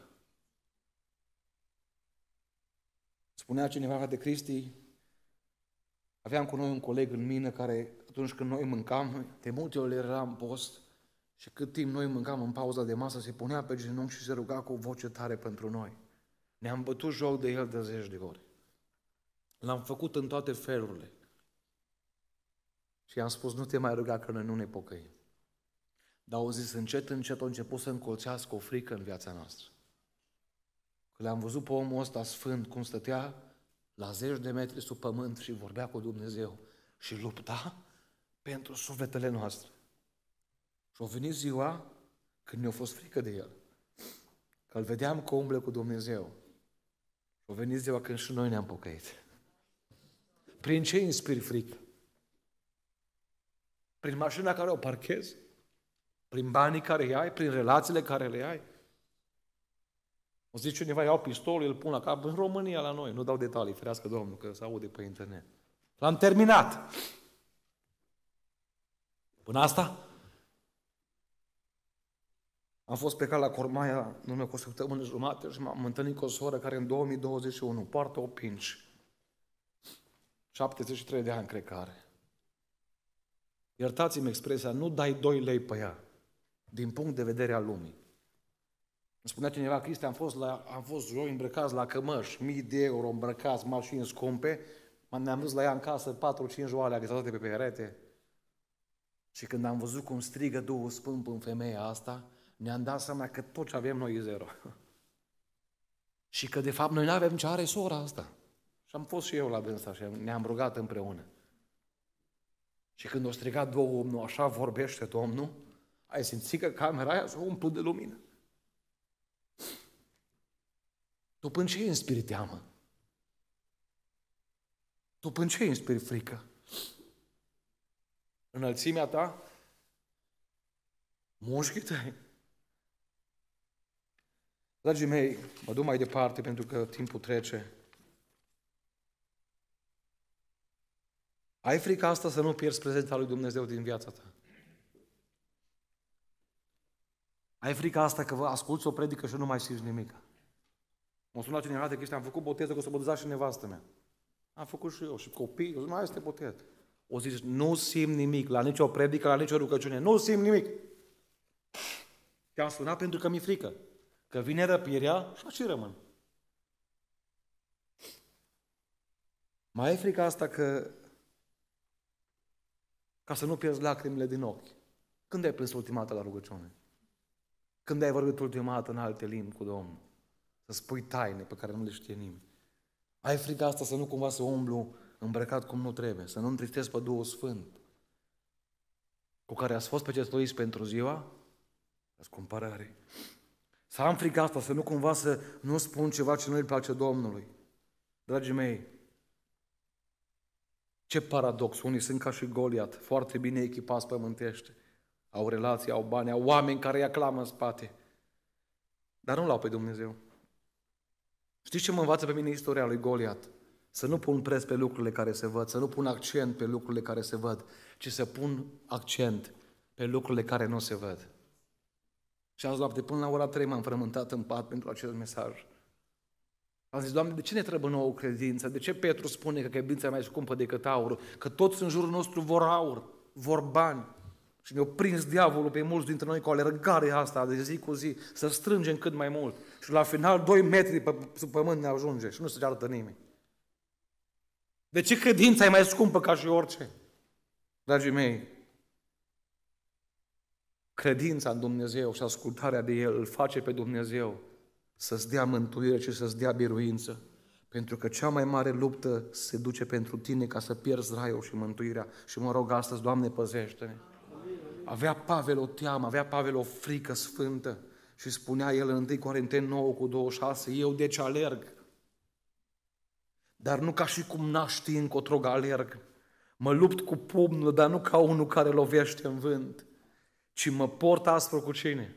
Spunea cineva de Cristi, aveam cu noi un coleg în mină care atunci când noi mâncam, de multe ori era în post și cât timp noi mâncam în pauza de masă, se punea pe genunchi și se ruga cu o voce tare pentru noi. Ne-am bătut joc de el de zeci de ori. L-am făcut în toate felurile. Și i-am spus, nu te mai ruga că noi nu ne pocăim. Dar au zis, încet, încet, a început să încolțească o frică în viața noastră. Că l-am văzut pe omul ăsta sfânt, cum stătea la zeci de metri sub pământ și vorbea cu Dumnezeu și lupta pentru sufletele noastre. Și a venit ziua când ne-a fost frică de el. Că îl vedeam că umblă cu Dumnezeu. Și a venit ziua când și noi ne-am pocăit. Prin ce inspiri frică? Prin mașina care o parchezi? Prin banii care îi ai? Prin relațiile care le ai? O zice cineva, iau pistolul, îl pun la cap. În România, la noi, nu dau detalii, ferească Domnul, că se aude pe internet. L-am terminat. Până asta, am fost plecat la Cormaia, în urmă cu o săptămână jumate și m-am întâlnit cu o soră care în două mii douăzeci și unu poartă o pinci. șaptezeci și trei de ani, cred că are. Iertați-mi expresia, nu dai doi lei pe ea, din punct de vedere al lumii. Îmi spunea cineva, Cristi, am fost, la, am fost joi îmbrăcați la cămăși, mii de euro îmbrăcați, mașini scumpe, ne-am dus la ea în casă, patru cinci oale agățate pe perete. Și când am văzut cum strigă Duhul Sfânt în femeia asta, ne-am dat seama că tot ce avem noi e zero. Și că de fapt noi nu avem ce are sora asta. Și am fost și eu la dânsa și ne-am rugat împreună. Și când o strigat Domnul, așa vorbește Domnul, ai simțit că camera aia s-a umplut de lumină. Tu până ce inspiri teamă? Tu până ce inspiri frică? Înălțimea ta? Mușchii tăi? Dragii mei, mă duc mai departe pentru că timpul trece. Ai frica asta să nu pierzi prezența lui Dumnezeu din viața ta? Ai frica asta că vă asculți o predică și nu mai simți nimic? M-a sunat cineva de chestia, am făcut boteză, că o să boteza și nevastă mea. Am făcut și eu, și copii, eu zic, mai este botez. O zici, nu simt nimic, la nicio predică, la nicio rugăciune, nu simt nimic. Te-am sunat pentru că mi-e frică, că vine răpirea și așa rămân. Mai ai frica asta că, ca să nu pierzi lacrimile din ochi? Când ai plâns ultima dată la rugăciune? Când ai vorbit ultima dată în alte limbi cu Domnul? Să spui taine pe care nu le știe nimeni. Ai frica asta să nu cumva să umblu îmbrăcat cum nu trebuie, să nu întristezi pe Duhul Sfânt, cu care ați fost pecetuiți pentru ziua răscumpărării. Să am frica asta, să nu cumva să nu spun ceva ce nu îi place Domnului. Dragii mei, ce paradox, unii sunt ca și Goliat, foarte bine echipați pământește, au relații, au bani, au oameni care îi aclamă în spate, dar nu l-au pe Dumnezeu. Știți ce mă învață pe mine istoria lui Goliat? Să nu pun preț pe lucrurile care se văd, să nu pun accent pe lucrurile care se văd, ci să pun accent pe lucrurile care nu se văd. Și azi noapte, până la ora trei, m-am frământat în pat pentru acest mesaj. Am zis, Doamne, de ce ne trebuie nouă credință? De ce Petru spune că credința e mai scumpă decât aurul? Că toți în jurul nostru vor aur, vor bani. Și ne-a prins diavolul pe mulți dintre noi cu alergarea asta de zi cu zi, să strângem cât mai mult. Și la final, doi metri pe sub pământ ne ajunge și nu se arată nimeni. De ce credința e mai scumpă ca și orice? Dragii mei, credința în Dumnezeu și ascultarea de El îl face pe Dumnezeu să-ți dea mântuire și să-ți dea biruință. Pentru că cea mai mare luptă se duce pentru tine ca să pierzi raiul și mântuirea. Și mă rog astăzi, Doamne, păzește-ne. Avea Pavel o teamă, avea Pavel o frică sfântă și spunea el în întâi Corinteni nouă cu douăzeci și șase, eu deci alerg, dar nu ca și cum n-aș ști încotro alerg. Mă lupt cu pumnul, dar nu ca unul care lovește în vânt, ci mă port aspru cu cine?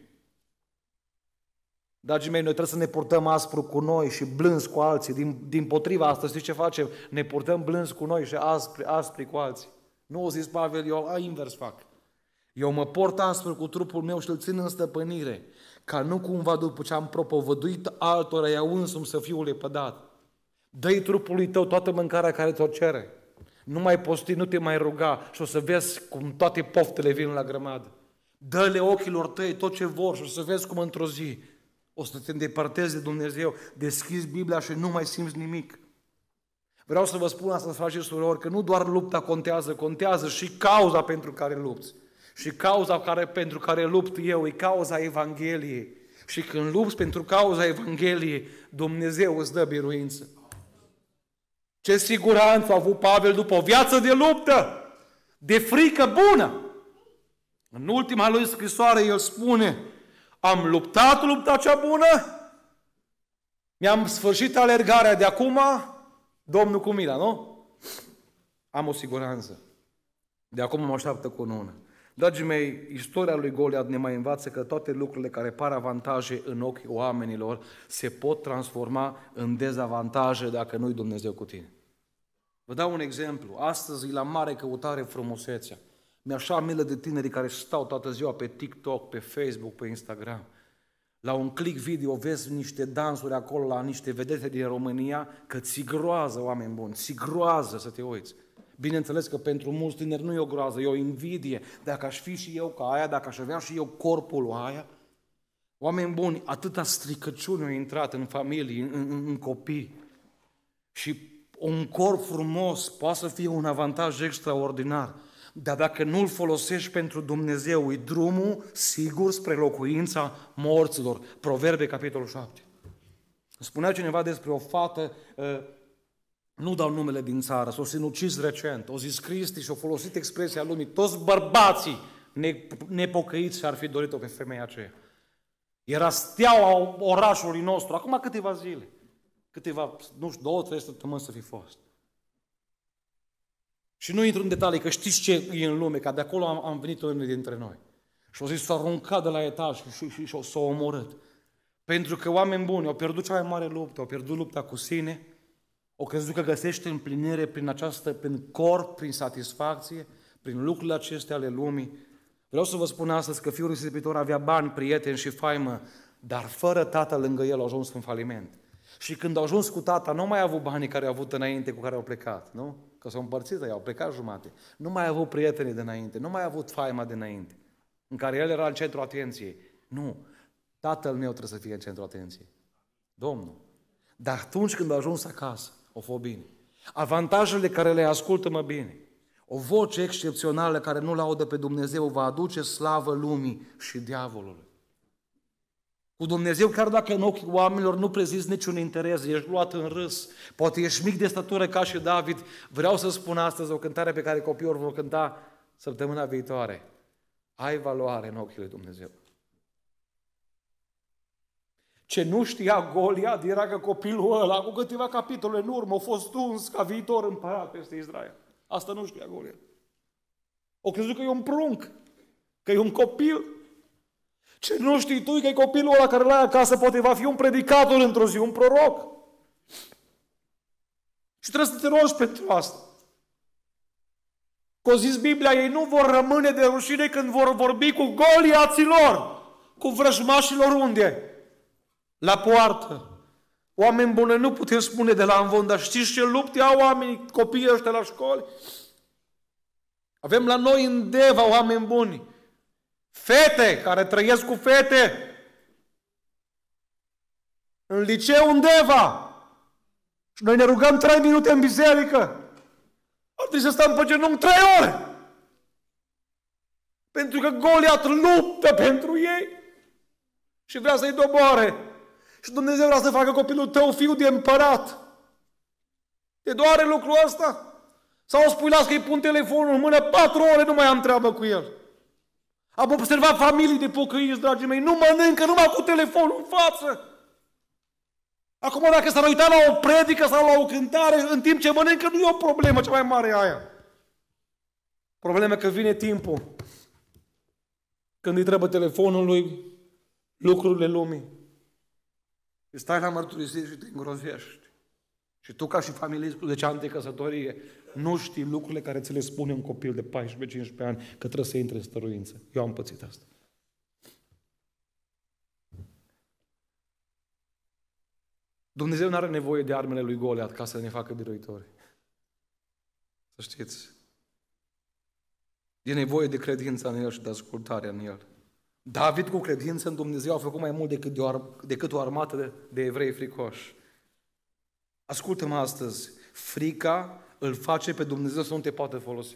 Dragii mei, noi trebuie să ne purtăm aspru cu noi și blânzi cu alții. Din, din potriva asta, știți ce facem? Ne purtăm blânzi cu noi și aspri, aspri cu alții. Nu o zis Pavel, eu a, invers fac. Eu mă port aspru cu trupul meu și îl țin în stăpânire, ca nu cumva după ce am propovăduit altora eu însumi să fiu lepădat. Dă-i trupului tău toată mâncarea care ți-o cere. Nu mai posti, nu te mai ruga și o să vezi cum toate poftele vin la grămadă. Dă-le ochilor tăi tot ce vor și o să vezi cum într-o zi o să te îndepărtezi de Dumnezeu, deschizi Biblia și nu mai simți nimic. Vreau să vă spun asta, frați și surori, că nu doar lupta contează, contează și cauza pentru care lupți. Și cauza care, pentru care lupt eu e cauza Evangheliei. Și când lupți pentru cauza Evangheliei, Dumnezeu îți dă biruință. Ce siguranță a avut Pavel după o viață de luptă, de frică bună. În ultima lui scrisoare el spune, am luptat lupta cea bună, mi-am sfârșit alergarea de acum, Domnul cu mila, nu? am o siguranță. De acum mă așteaptă cunună. Dragii mei, istoria lui Goliat ne mai învață că toate lucrurile care par avantaje în ochii oamenilor se pot transforma în dezavantaje dacă nu-i Dumnezeu cu tine. Vă dau un exemplu. Astăzi e la mare căutare frumusețea. Mi-e așa milă de tinerii care stau toată ziua pe TikTok, pe Facebook, pe Instagram. La un click video vezi niște dansuri acolo la niște vedete din România, că ți groază, oameni buni, ți groază să te uiți. Bineînțeles că pentru mulți tineri nu e o groază, e o invidie. Dacă aș fi și eu ca aia, dacă aș avea și eu corpul aia, oameni buni, atâta stricăciune a intrat în familii, în, în, în copii. Și un corp frumos poate să fie un avantaj extraordinar. Dar dacă nu-l folosești pentru Dumnezeu, e drumul sigur spre locuința morților. Proverbe, capitolul șapte. Spunea cineva despre o fată, nu dau numele din țară, s-o sinucis recent, o zis Cristi și-o folosit expresia lumii, toți bărbații nepocăiți ar fi dorit-o pe femeia aceea. Era steaua orașului nostru, acum câteva zile, câteva, nu știu, două, trei săptămâni să fi fost. Și nu intru în detalii, că știți ce e în lume, că de acolo am, am venit unii dintre noi. Și au zis, s-a aruncat de la etaj și, și, și, și s-a omorât. Pentru că oameni buni au pierdut cea mai mare luptă, au pierdut lupta cu sine, au crezut că găsește împlinire prin această, prin corp, prin satisfacție, prin lucrurile acestea ale lumii. Vreau să vă spun astăzi că fiul risipitor avea bani, prieteni și faimă, dar fără tata lângă el a ajuns în faliment. Și când au ajuns cu tata, nu mai a avut banii care au avut înainte, cu care au plecat, nu? Că s-au împărțit, au plecat jumate. Nu mai a avut prietenii de înainte, nu mai a avut faima de înainte, în care el era în centrul atenției. Nu, tatăl meu trebuie să fie în centrul atenției. Domnul. Dar atunci când a ajuns acasă, o fost bine. Avantajele care le ascultă, mă bine. O voce excepțională care nu laudă pe Dumnezeu va aduce slavă lumii și diavolului. Cu Dumnezeu, chiar dacă în ochii oamenilor nu prezinți niciun interes, ești luat în râs, poate ești mic de statură ca și David, vreau să spun astăzi o cântare pe care copiii vor cânta săptămâna viitoare. Ai valoare în ochii lui Dumnezeu. Ce nu știa Goliat era că copilul ăla, cu câteva capitole în urmă, a fost uns ca viitor împărat peste Israel. Asta nu știa Goliat. O crezut că e un prunc, că e un copil. Ce nu știi tu că e copilul ăla care l-ai acasă, poate va fi un predicator într-o zi, un proroc. Și trebuie să te rogi pentru asta. Că o zis Biblia, ei nu vor rămâne de rușine când vor vorbi cu goliaților, cu vrăjmașilor unde? La poartă. Oameni buni, nu putem spune de la învon, dar știți ce lupte au oamenii, copiii ăștia la școli? Avem la noi în Deva oameni buni, fete care trăiesc cu fete, în liceu în Deva. Și noi ne rugăm trei minute în biserică. Ar trebui să stăm pe genunchi trei ore. Pentru că Goliat luptă pentru ei și vrea să-i doboare. Și Dumnezeu vrea să facă copilul tău fiu de împărat. Te doare lucrul ăsta? Sau spui, las că îi pun telefonul în mână, patru ore nu mai am treabă cu el. Am observat familii de pocăiți, dragii mei, nu mănâncă numai cu telefonul în față. Acum dacă s-ar uita la o predică sau la o cântare, în timp ce mănâncă, nu e o problemă, cea mai mare e aia. Problema că vine timpul când îi trebuie telefonul lui, lucrurile lumii. Stai la mărturisire și te îngrozești. Și tu, ca și familie cu zece ani de căsătorie, nu știi lucrurile care ți le spune un copil de paisprezece cincisprezece ani, că trebuie să intre în stăruință. Eu am pățit asta. Dumnezeu nu are nevoie de armele lui Goliat ca să ne facă biruitori. Să știți. E nevoie de credință în El și de ascultare în El. David, cu credință în Dumnezeu, a făcut mai mult decât, de o, ar- decât o armată de, de evrei fricoși. Ascultă-mă astăzi. Frica îl face pe Dumnezeu să nu te poată folosi.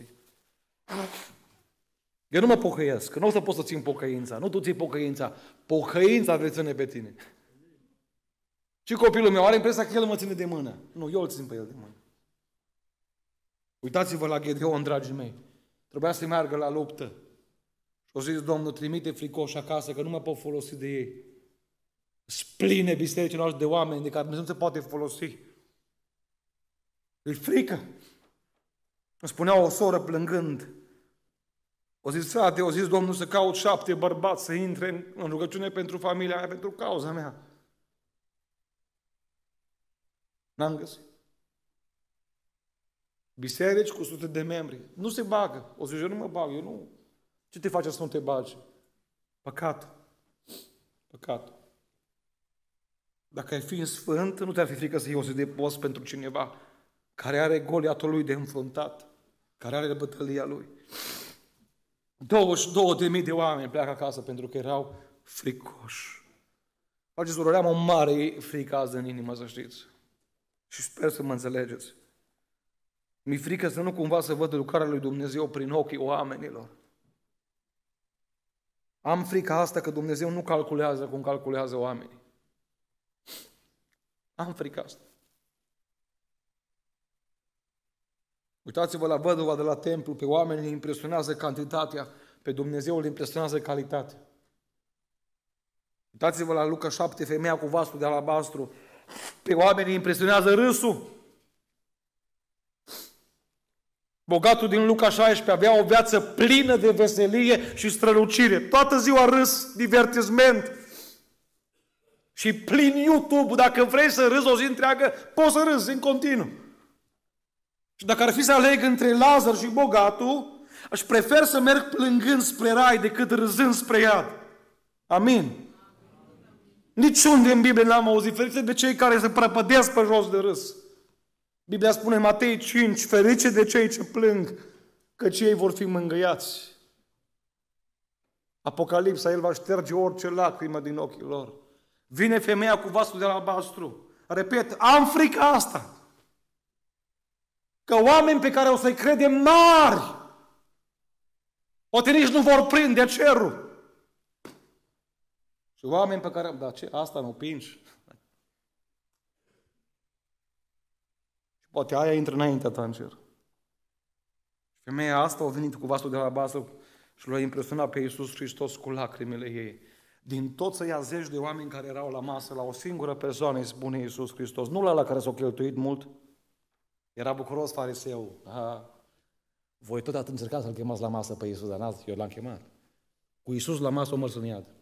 Eu nu mă pocăiesc, că nu o să pot să țin pocăința. Nu tu ții pocăința. Pocăința vei ține pe tine. Și copilul meu are impresia că el mă ține de mână. Nu, eu îl țin pe el de mână. Uitați-vă la Gedeon, dragii mei. Trebuia să meargă la luptă. Și o zis, Domnul, trimite fricoși acasă, că nu mă pot folosi de ei. Spline bisericii noastre de oameni de care Dumnezeu nu se poate folosi. E frică. Îmi spunea o soră plângând, o zis, frate, o zis Domnul să caut șapte bărbați să intre în rugăciune pentru familia mea, pentru cauza mea. N-am găsit. Biserici cu sute de membri. Nu se bagă. O zic, eu nu mă bag, eu nu. Ce te face să nu te bagi? Păcat. Păcat. Dacă ai fi în sfânt, nu te-ar fi frică să iei o zi de post pentru cineva care are Goliatul lui de înfruntat, care are bătălia lui. douăzeci și două de mii de oameni pleacă acasă pentru că erau fricoși. Faceți, am o mare frică azi în inimă, să știți. Și sper să mă înțelegeți. Mi-e frică să nu cumva să văd lucrarea lui Dumnezeu prin ochii oamenilor. Am frica asta că Dumnezeu nu calculează cum calculează oamenii. Am frica asta. Uitați-vă la văduva de la templu, pe oameni îi impresionează cantitatea, pe Dumnezeu îl impresionează calitatea. Uitați-vă la Luca șapte, femeia cu vasul de alabastru, pe oameni îi impresionează râsul. Bogatul din Luca șaisprezece avea o viață plină de veselie și strălucire. Toată ziua râs, divertisment. Și plin YouTube, dacă vrei să râzi o zi întreagă, poți să râzi în continuu. Și dacă ar fi să aleg între Lazar și bogatul, aș prefer să merg plângând spre rai decât râzând spre iad. Amin. Niciunde în Biblie n-am auzit ferice de cei care se prăpădesc pe jos de râs. Biblia spune în Matei cinci, ferice de cei ce plâng, căci ei vor fi mângâiați. Apocalipsa, El va șterge orice lacrimă din ochii lor. Vine femeia cu vasul de alabastru. Repet, am frica asta. Că oameni pe care o să-i credem mari, poate nici nu vor prinde cerul. Și oameni pe care, da, ce, asta nu pingi. Poate aia intră înaintea ta în cer. Femeia asta a venit cu vasul de alabastru și l-a impresionat pe Iisus Hristos cu lacrimile ei. Din tot să ia zeci de oameni care erau la masă, la o singură persoană îi spune Iisus Hristos. Nu la ăla care s-a cheltuit mult. Era bucuros fariseu. Aha. Voi tot atunci încercați să-L chemați la masă pe Iisus, dar n-ați, eu l-am chemat. Cu Iisus la masă o mers în iad.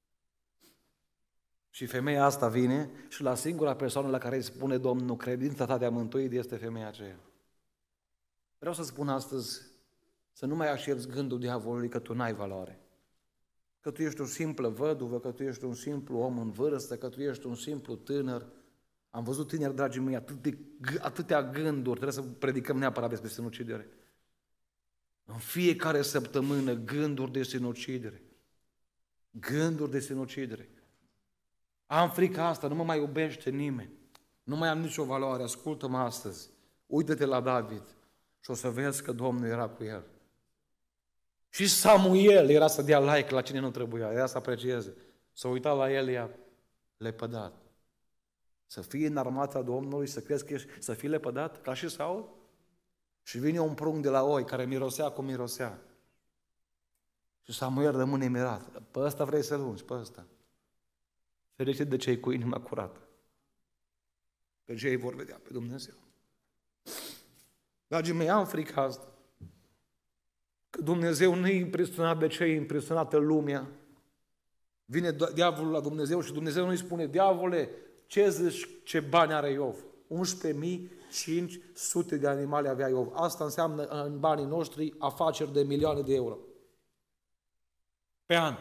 Și femeia asta vine și la singura persoană la care îi spune Domnul, credința ta de-a mântuit este femeia aceea. Vreau să spun astăzi să nu mai aștepți gândul diavolului că tu n-ai valoare. Că tu ești o simplă văduvă, că tu ești un simplu om în vârstă, că tu ești un simplu tânăr. Am văzut tineri, dragii mei, atât de, atâtea gânduri, trebuie să predicăm neapărat despre sinucidere. În fiecare săptămână gânduri de sinucidere. Gânduri de sinucidere. Am frica asta, nu mă mai iubește nimeni. Nu mai am nicio valoare, ascultă-mă astăzi. Uită-te la David și o să vezi că Domnul era cu el. Și Samuel era să dea like la cine nu trebuia, era să aprecieze. Să uita la Elia, lepădat. Să fii în armata Domnului, să crezi că ești, să fii lepădat, ca și Saul? Și vine un prunc de la oi care mirosea cum mirosea. Și Samuel rămâne mirat. Pe ăsta vrei să-l ungi, pe ăsta. Ferice de cei cu inima curată. Pe cei vor vedea pe Dumnezeu. Dragii mei, am frică asta. Că Dumnezeu nu e impresionat de ce e impresionată lumea. Vine diavolul la Dumnezeu și Dumnezeu nu îi spune, diavole, ce zici, ce bani are Iov? unsprezece mii cinci sute de animale avea Iov. Asta înseamnă în banii noștri afaceri de milioane de euro. Pe an.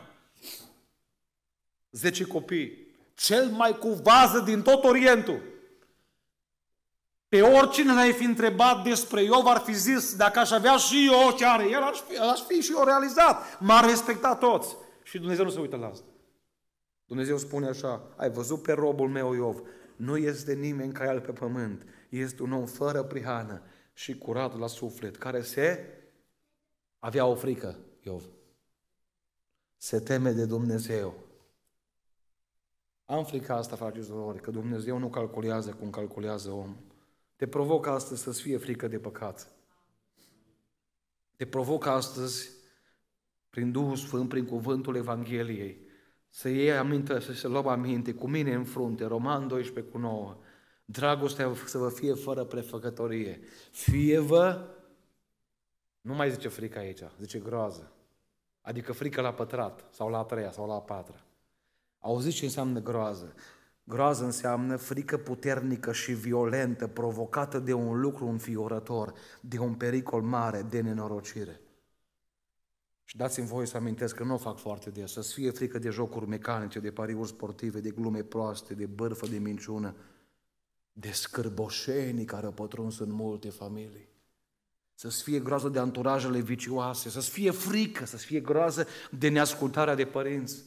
zece copii. Cel mai cu vază din tot Orientul. Pe oricine l-ai fi întrebat despre Iov ar fi zis, dacă aș avea și eu ce are el, aș fi, aș fi și eu realizat. M-ar respecta toți. Și Dumnezeu nu se uită la asta. Dumnezeu spune așa, ai văzut pe robul meu Iov, nu este nimeni ca el pe pământ, este un om fără prihană și curat la suflet, care se avea o frică, Iov. Se teme de Dumnezeu. Am frica asta, frate și surori, că Dumnezeu nu calculează cum calculează omul. Te provocă astăzi să-ți fie frică de păcat. Te provocă astăzi, prin Duhul Sfânt, prin cuvântul Evangheliei, să iei aminte, să se luăm aminte, cu mine în frunte, Roman doisprezece cu nouă, dragostea să vă fie fără prefăcătorie. Fie-vă Nu mai zice frică aici, zice groază. Adică frică la pătrat, sau la a treia, sau la a patra. Auziți ce înseamnă groază? Groază înseamnă frică puternică și violentă, provocată de un lucru înfiorător, de un pericol mare, de nenorocire. Și dați-mi voie să amintesc că nu o fac foarte des, să-ți fie frică de jocuri mecanice, de pariuri sportive, de glume proaste, de bârfă, de minciună, de scârboșenii care au pătruns în multe familii. Să-ți fie groază de anturajele vicioase, să-ți fie frică, să-ți fie groază de neascultarea de părinți,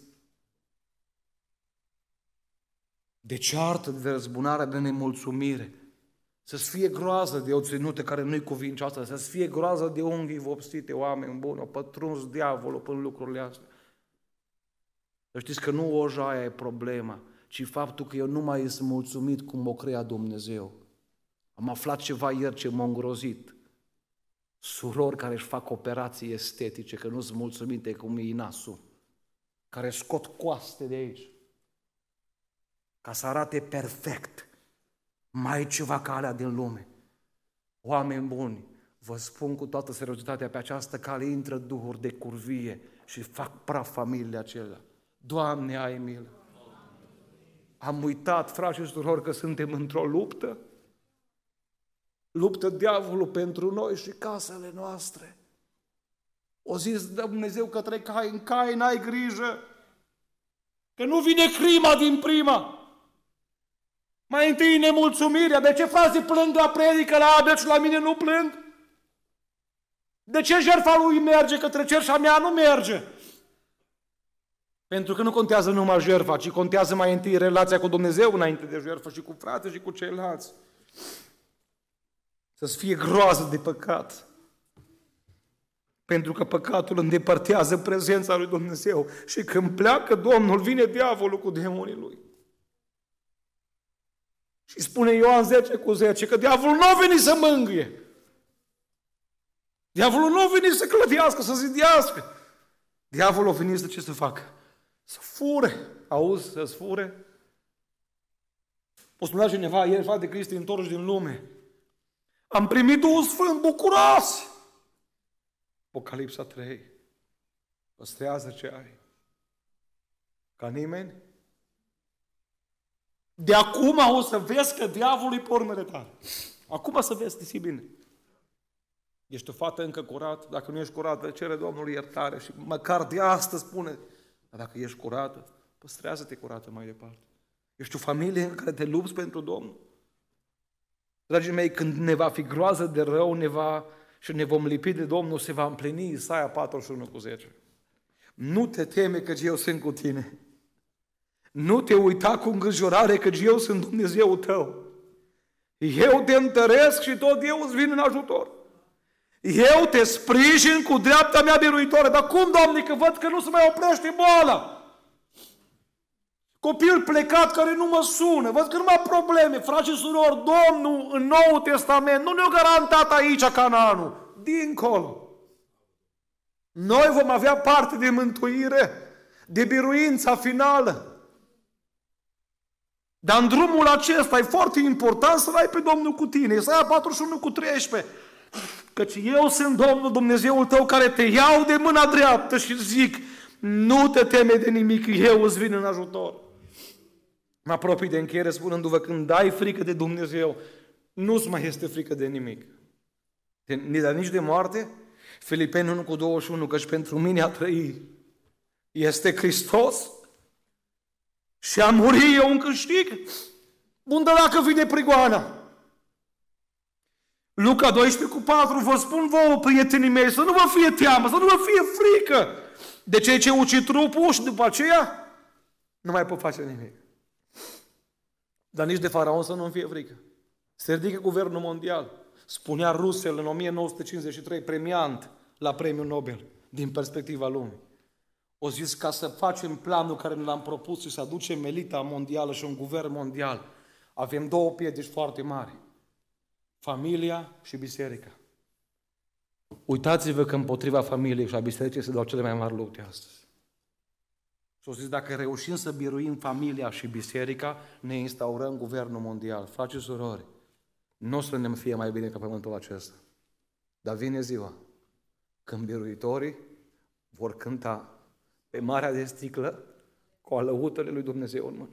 de ceartă, de răzbunare, de nemulțumire, să-ți fie groază de o ținută care nu-i cuvincioasă, să-ți fie groază de unghii vopsite, oameni buni, au pătruns diavolul până lucrurile astea. Să știți că nu oja e problema, ci faptul că eu nu mai sunt mulțumit cum m-o crea Dumnezeu. Am aflat ceva ieri ce m-a îngrozit. Surori care își fac operații estetice, că nu sunt mulțumite cum e nasul, care scot coaste de aici, ca să arate perfect, mai ceva ca alea din lume. Oameni buni, vă spun cu toată seriozitatea, pe această cale intră duhuri de curvie și fac praf familiile acelea. Doamne, ai milă! Am uitat, frați și surori, că suntem într-o luptă. Luptă diavolul pentru noi și casele noastre. O zis Dumnezeu către Cain, Cain, ai grijă, că nu vine crima din prima. Mai întâi nemulțumirea. De ce frații plâng la predică la Abel și la mine nu plâng? De ce jertfa lui merge către cer și a mea nu merge? Pentru că nu contează numai jertfa, ci contează mai întâi relația cu Dumnezeu înainte de jertfă și cu frații și cu ceilalți. Să-ți fie groază de păcat. Pentru că păcatul îndepărtează prezența lui Dumnezeu și când pleacă Domnul, vine diavolul cu demonii lui. Și spune Ioan zece cu zece că diavolul nu a venit să mângâie. Diavolul nu a venit să clădească, să zidească. Diavolul a venit să ce să facă? Să fure. Auzi, să-ți fure? O spunea cineva ieri, frate Cristi, întorci din lume. Am primit Duhul Sfânt, bucurați! Apocalipsa trei. Păstrează ce ai. Ca nimeni. De acum o să vezi că diavolul e pe urmele tale. Acum să vezi, te bine. Ești o fată încă curată? Dacă nu ești curată, cere Domnului iertare și măcar de astăzi spune. Dar dacă ești curată, păstrează-te curată mai departe. Ești o familie în care te lupți pentru Domnul. Dragii mei, când ne va fi groază de rău, ne va, și ne vom lipi de Domnul, se va împlini Isaia patruzeci și unu cu zece. Nu te teme că eu sunt cu tine. Nu te uita cu îngrijorare că eu sunt Dumnezeul tău. Eu te întăresc și tot eu îți vin în ajutor. Eu te sprijin cu dreapta mea biruitoare. Dar cum, Doamne, că văd că nu se mai oprește boala? Copil plecat care nu mă sună, văd că nu mai probleme. Frați și surori, Domnul în Noul Testament nu ne-a garantat aici Canaanul, dincolo. Noi vom avea parte de mântuire, de biruința finală. Dar în drumul acesta e foarte important să ai pe Domnul cu tine. Isaia patruzeci și unu cu treisprezece. Căci eu sunt Domnul Dumnezeul tău care te iau de mâna dreaptă și zic, nu te teme de nimic, eu îți vin în ajutor. Mă apropii de încheiere spunându-vă, când ai frică de Dumnezeu, nu-ți mai este frică de nimic. Dar nici de moarte. Filipeni unu cu douăzeci și unu, căci pentru mine a trăi este Hristos și a muri eu un câștig. Bun, dar dacă vine prigoana. Luca doisprezece cu patru, vă spun vouă, prietenii mei, să nu vă fie teamă, să nu vă fie frică de cei ce ucid trupul și după aceea nu mai pot face nimic. Dar nici de faraon să nu fie frică. Se ridică guvernul mondial. Spunea Russell în o mie nouă sute cincizeci și trei, premiant la premiul Nobel, din perspectiva lumii. O zis, ca să facem planul care ne l-am propus și să aducem elita mondială și un guvern mondial, avem două piedici foarte mari. Familia și biserica. Uitați-vă că împotriva familiei și a bisericii se dau cele mai mari lupte astăzi. Și o zis, dacă reușim să biruim familia și biserica, ne instaurăm guvernul mondial. Frați și surori, nu o să ne fie mai bine ca pământul acesta. Dar vine ziua când biruitorii vor cânta pe marea de sticlă cu alăutele lui Dumnezeu în mână.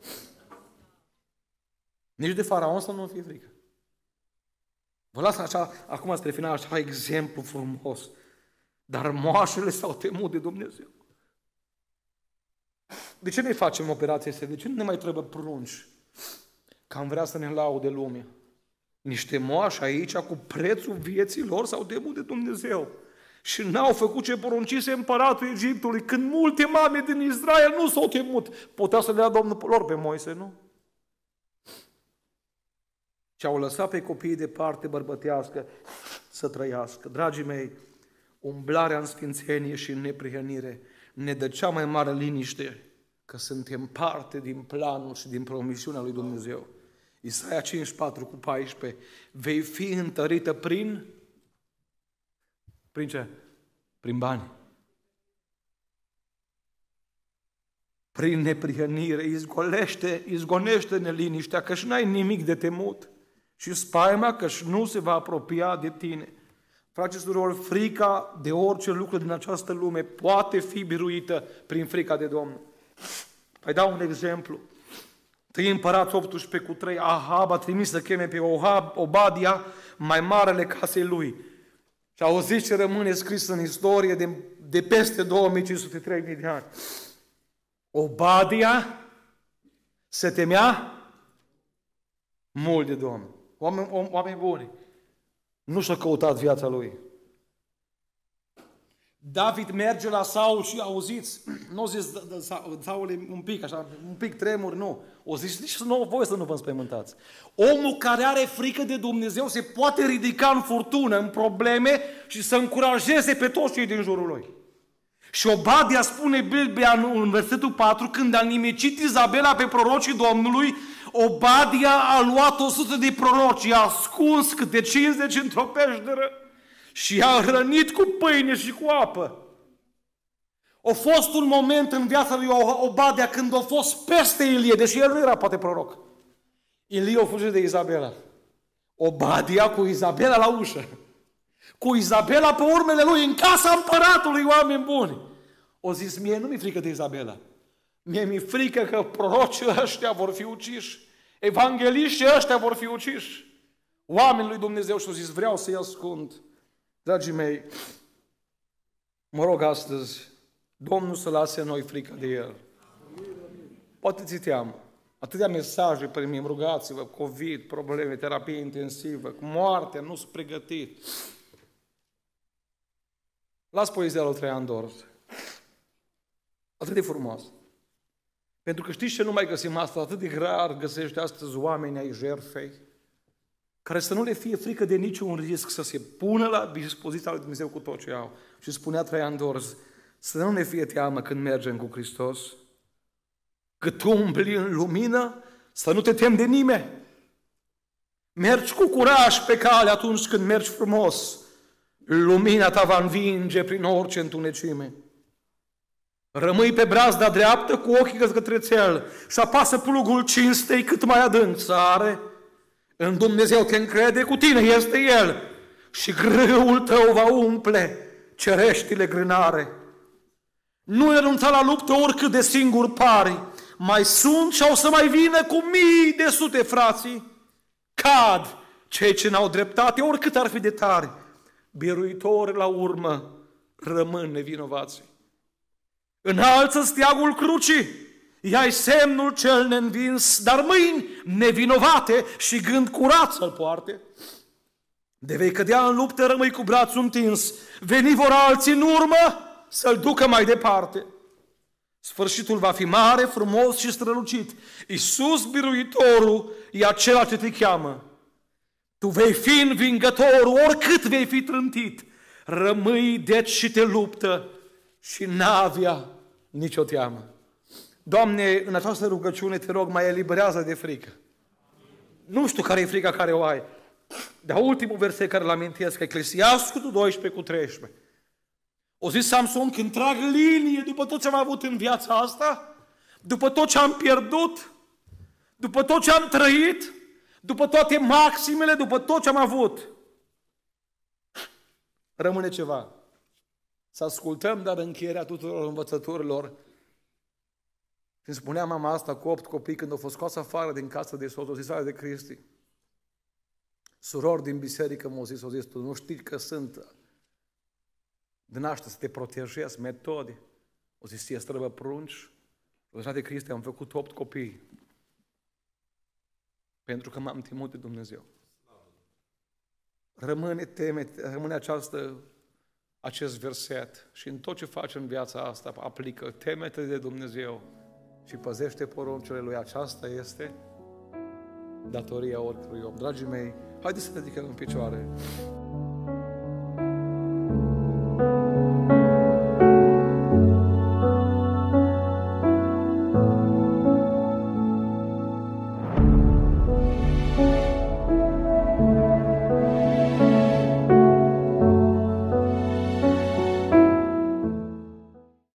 Nici de faraon să nu fie frică. Vă las așa, acum spre final, așa exemplu frumos. Dar moașele s-au temut de Dumnezeu. De ce ne facem operația asta? De ce nu ne mai trebuie prunci? Că am vrea să ne laude lumea. Niște moași aici, cu prețul vieții lor, s-au temut de Dumnezeu. Și n-au făcut ce poruncise împăratul Egiptului, când multe mame din Israel nu s-au temut. Putea să le ia Domnul lor pe Moise, nu? Și au lăsat pe copiii de parte bărbătească să trăiască. Dragii mei, umblarea în sfințenie și în neprihănire ne dă cea mai mare liniște că suntem parte din planul și din promisiunea lui Dumnezeu. Isaia cincizeci și patru cu paisprezece, vei fi întărită prin... Prin ce? Prin bani. Prin neprihănire, izgolește, izgonește neliniștea, că și n-ai nimic de temut. Și spaima că și nu se va apropia de tine. Frate și surori, frica de orice lucru din această lume poate fi biruită prin frica de Domnul. Păi dau un exemplu. Tăi Împărați optsprezece cu trei, Ahab a trimis să cheme pe Ohab, Obadia, mai marele casei lui. Și auziți ce rămâne scris în istorie de, de peste două mii cinci sute trei mii de ani. Obadia se temea mult de Domnul. Oameni, oameni buni, nu și-a căutat viața lui. David merge la Saul și auziți, nu o zis Saul e un pic așa, un pic tremur, nu. O zis nici nu voi să nu vă înspăimântați. Omul care are frică de Dumnezeu se poate ridica în furtună, în probleme și să încurajeze pe toți cei din jurul lui. Și Obadia spune Biblia în versetul patru, când a nimicit Izabela pe prorocii Domnului, Obadia a luat o sută de proroci, i-a ascuns câte cincizeci într-o peșteră și i-a hrănit cu pâine și cu apă. A fost un moment în viața lui Obadia când a fost peste Ilie, deși el nu era poate proroc. Ilie a fugit de Izabela. Obadia cu Izabela la ușă. Cu Izabela pe urmele lui în casa împăratului, oameni buni. O zis, mie nu mi-e frică de Izabela. Mie mi-e frică că prorocii ăștia vor fi uciși. Evangeliștii ăștia vor fi uciși. Oamenii lui Dumnezeu și-au zis, vreau să-i ascund. Dragii mei, mă rog astăzi, Domnul să lase în noi frică de El. Poate ți teamă. Atâtea mesaje primim, rugați-vă, COVID, probleme, terapie intensivă, cu moartea, nu sunt pregătit. Las poezia lui Traian Dors. Atât de frumos. Pentru că știți ce nu mai găsim asta? Atât de rar găsești astăzi oameni ai jertfei care să nu le fie frică de niciun risc, să se pună la dispoziția lui Dumnezeu cu tot ce au. Și spunea Traian Dors, să nu ne fie teamă când mergem cu Hristos, cât umbli în lumină, să nu te temi de nimeni. Mergi cu curaj pe cale atunci când mergi frumos. Lumina ta va învinge prin orice întunecime. Rămâi pe brazda dreaptă cu ochii către țel și apasă plugul cinstei cât mai adânc să are. În Dumnezeu te încrede, cu tine este El și grâul tău va umple cereștile grânare. Nu renunța la luptă oricât de singur pari. Mai sunt și au să mai vină cu mii de sute frații. Cad cei ce n-au dreptate, oricât ar fi de tari. Biruitori la urmă rămân nevinovații. Înalță steagul crucii, ia-i semnul cel neînvins, dar mâini nevinovate și gând curat să-l poarte. De vei cădea în luptă, rămâi cu brațul întins, veni vor alții în urmă să-l ducă mai departe. Sfârșitul va fi mare, frumos și strălucit. Iisus biruitorul e acela ce te cheamă. Tu vei fi învingătorul oricât vei fi trântit. Rămâi deci și te luptă și n-avea nicio teamă. Doamne, în această rugăciune te rog, mai eliberează de frică. Nu știu care e frica care o ai. Dar ultimul verset care îl amintesc, Eclesiastul doisprezece cu treisprezece. O zis Samson, când trag linie după tot ce am avut în viața asta, după tot ce am pierdut, după tot ce am trăit, după toate maximele, după tot ce am avut, rămâne ceva. să ascultăm, dar încheierea tuturor învățăturilor. Când spunea mama asta cu opt copii, când au fost scoasă afară din casă de soț, o zis de Cristi. Surori din biserică m-au zis, au zis, tu nu știi că sunt din aștia să te protejezi, metode. O zis, ție trebuie prunci. O zis, de Cristi, am făcut opt copii. Pentru că m-am temut de Dumnezeu. Rămâne teme, rămâne această, acest verset și în tot ce faci în viața asta aplică, teme-te de Dumnezeu și păzește poruncile Lui. Aceasta este datoria oricărui om. Dragii mei, haideți să ne ridicăm în picioare.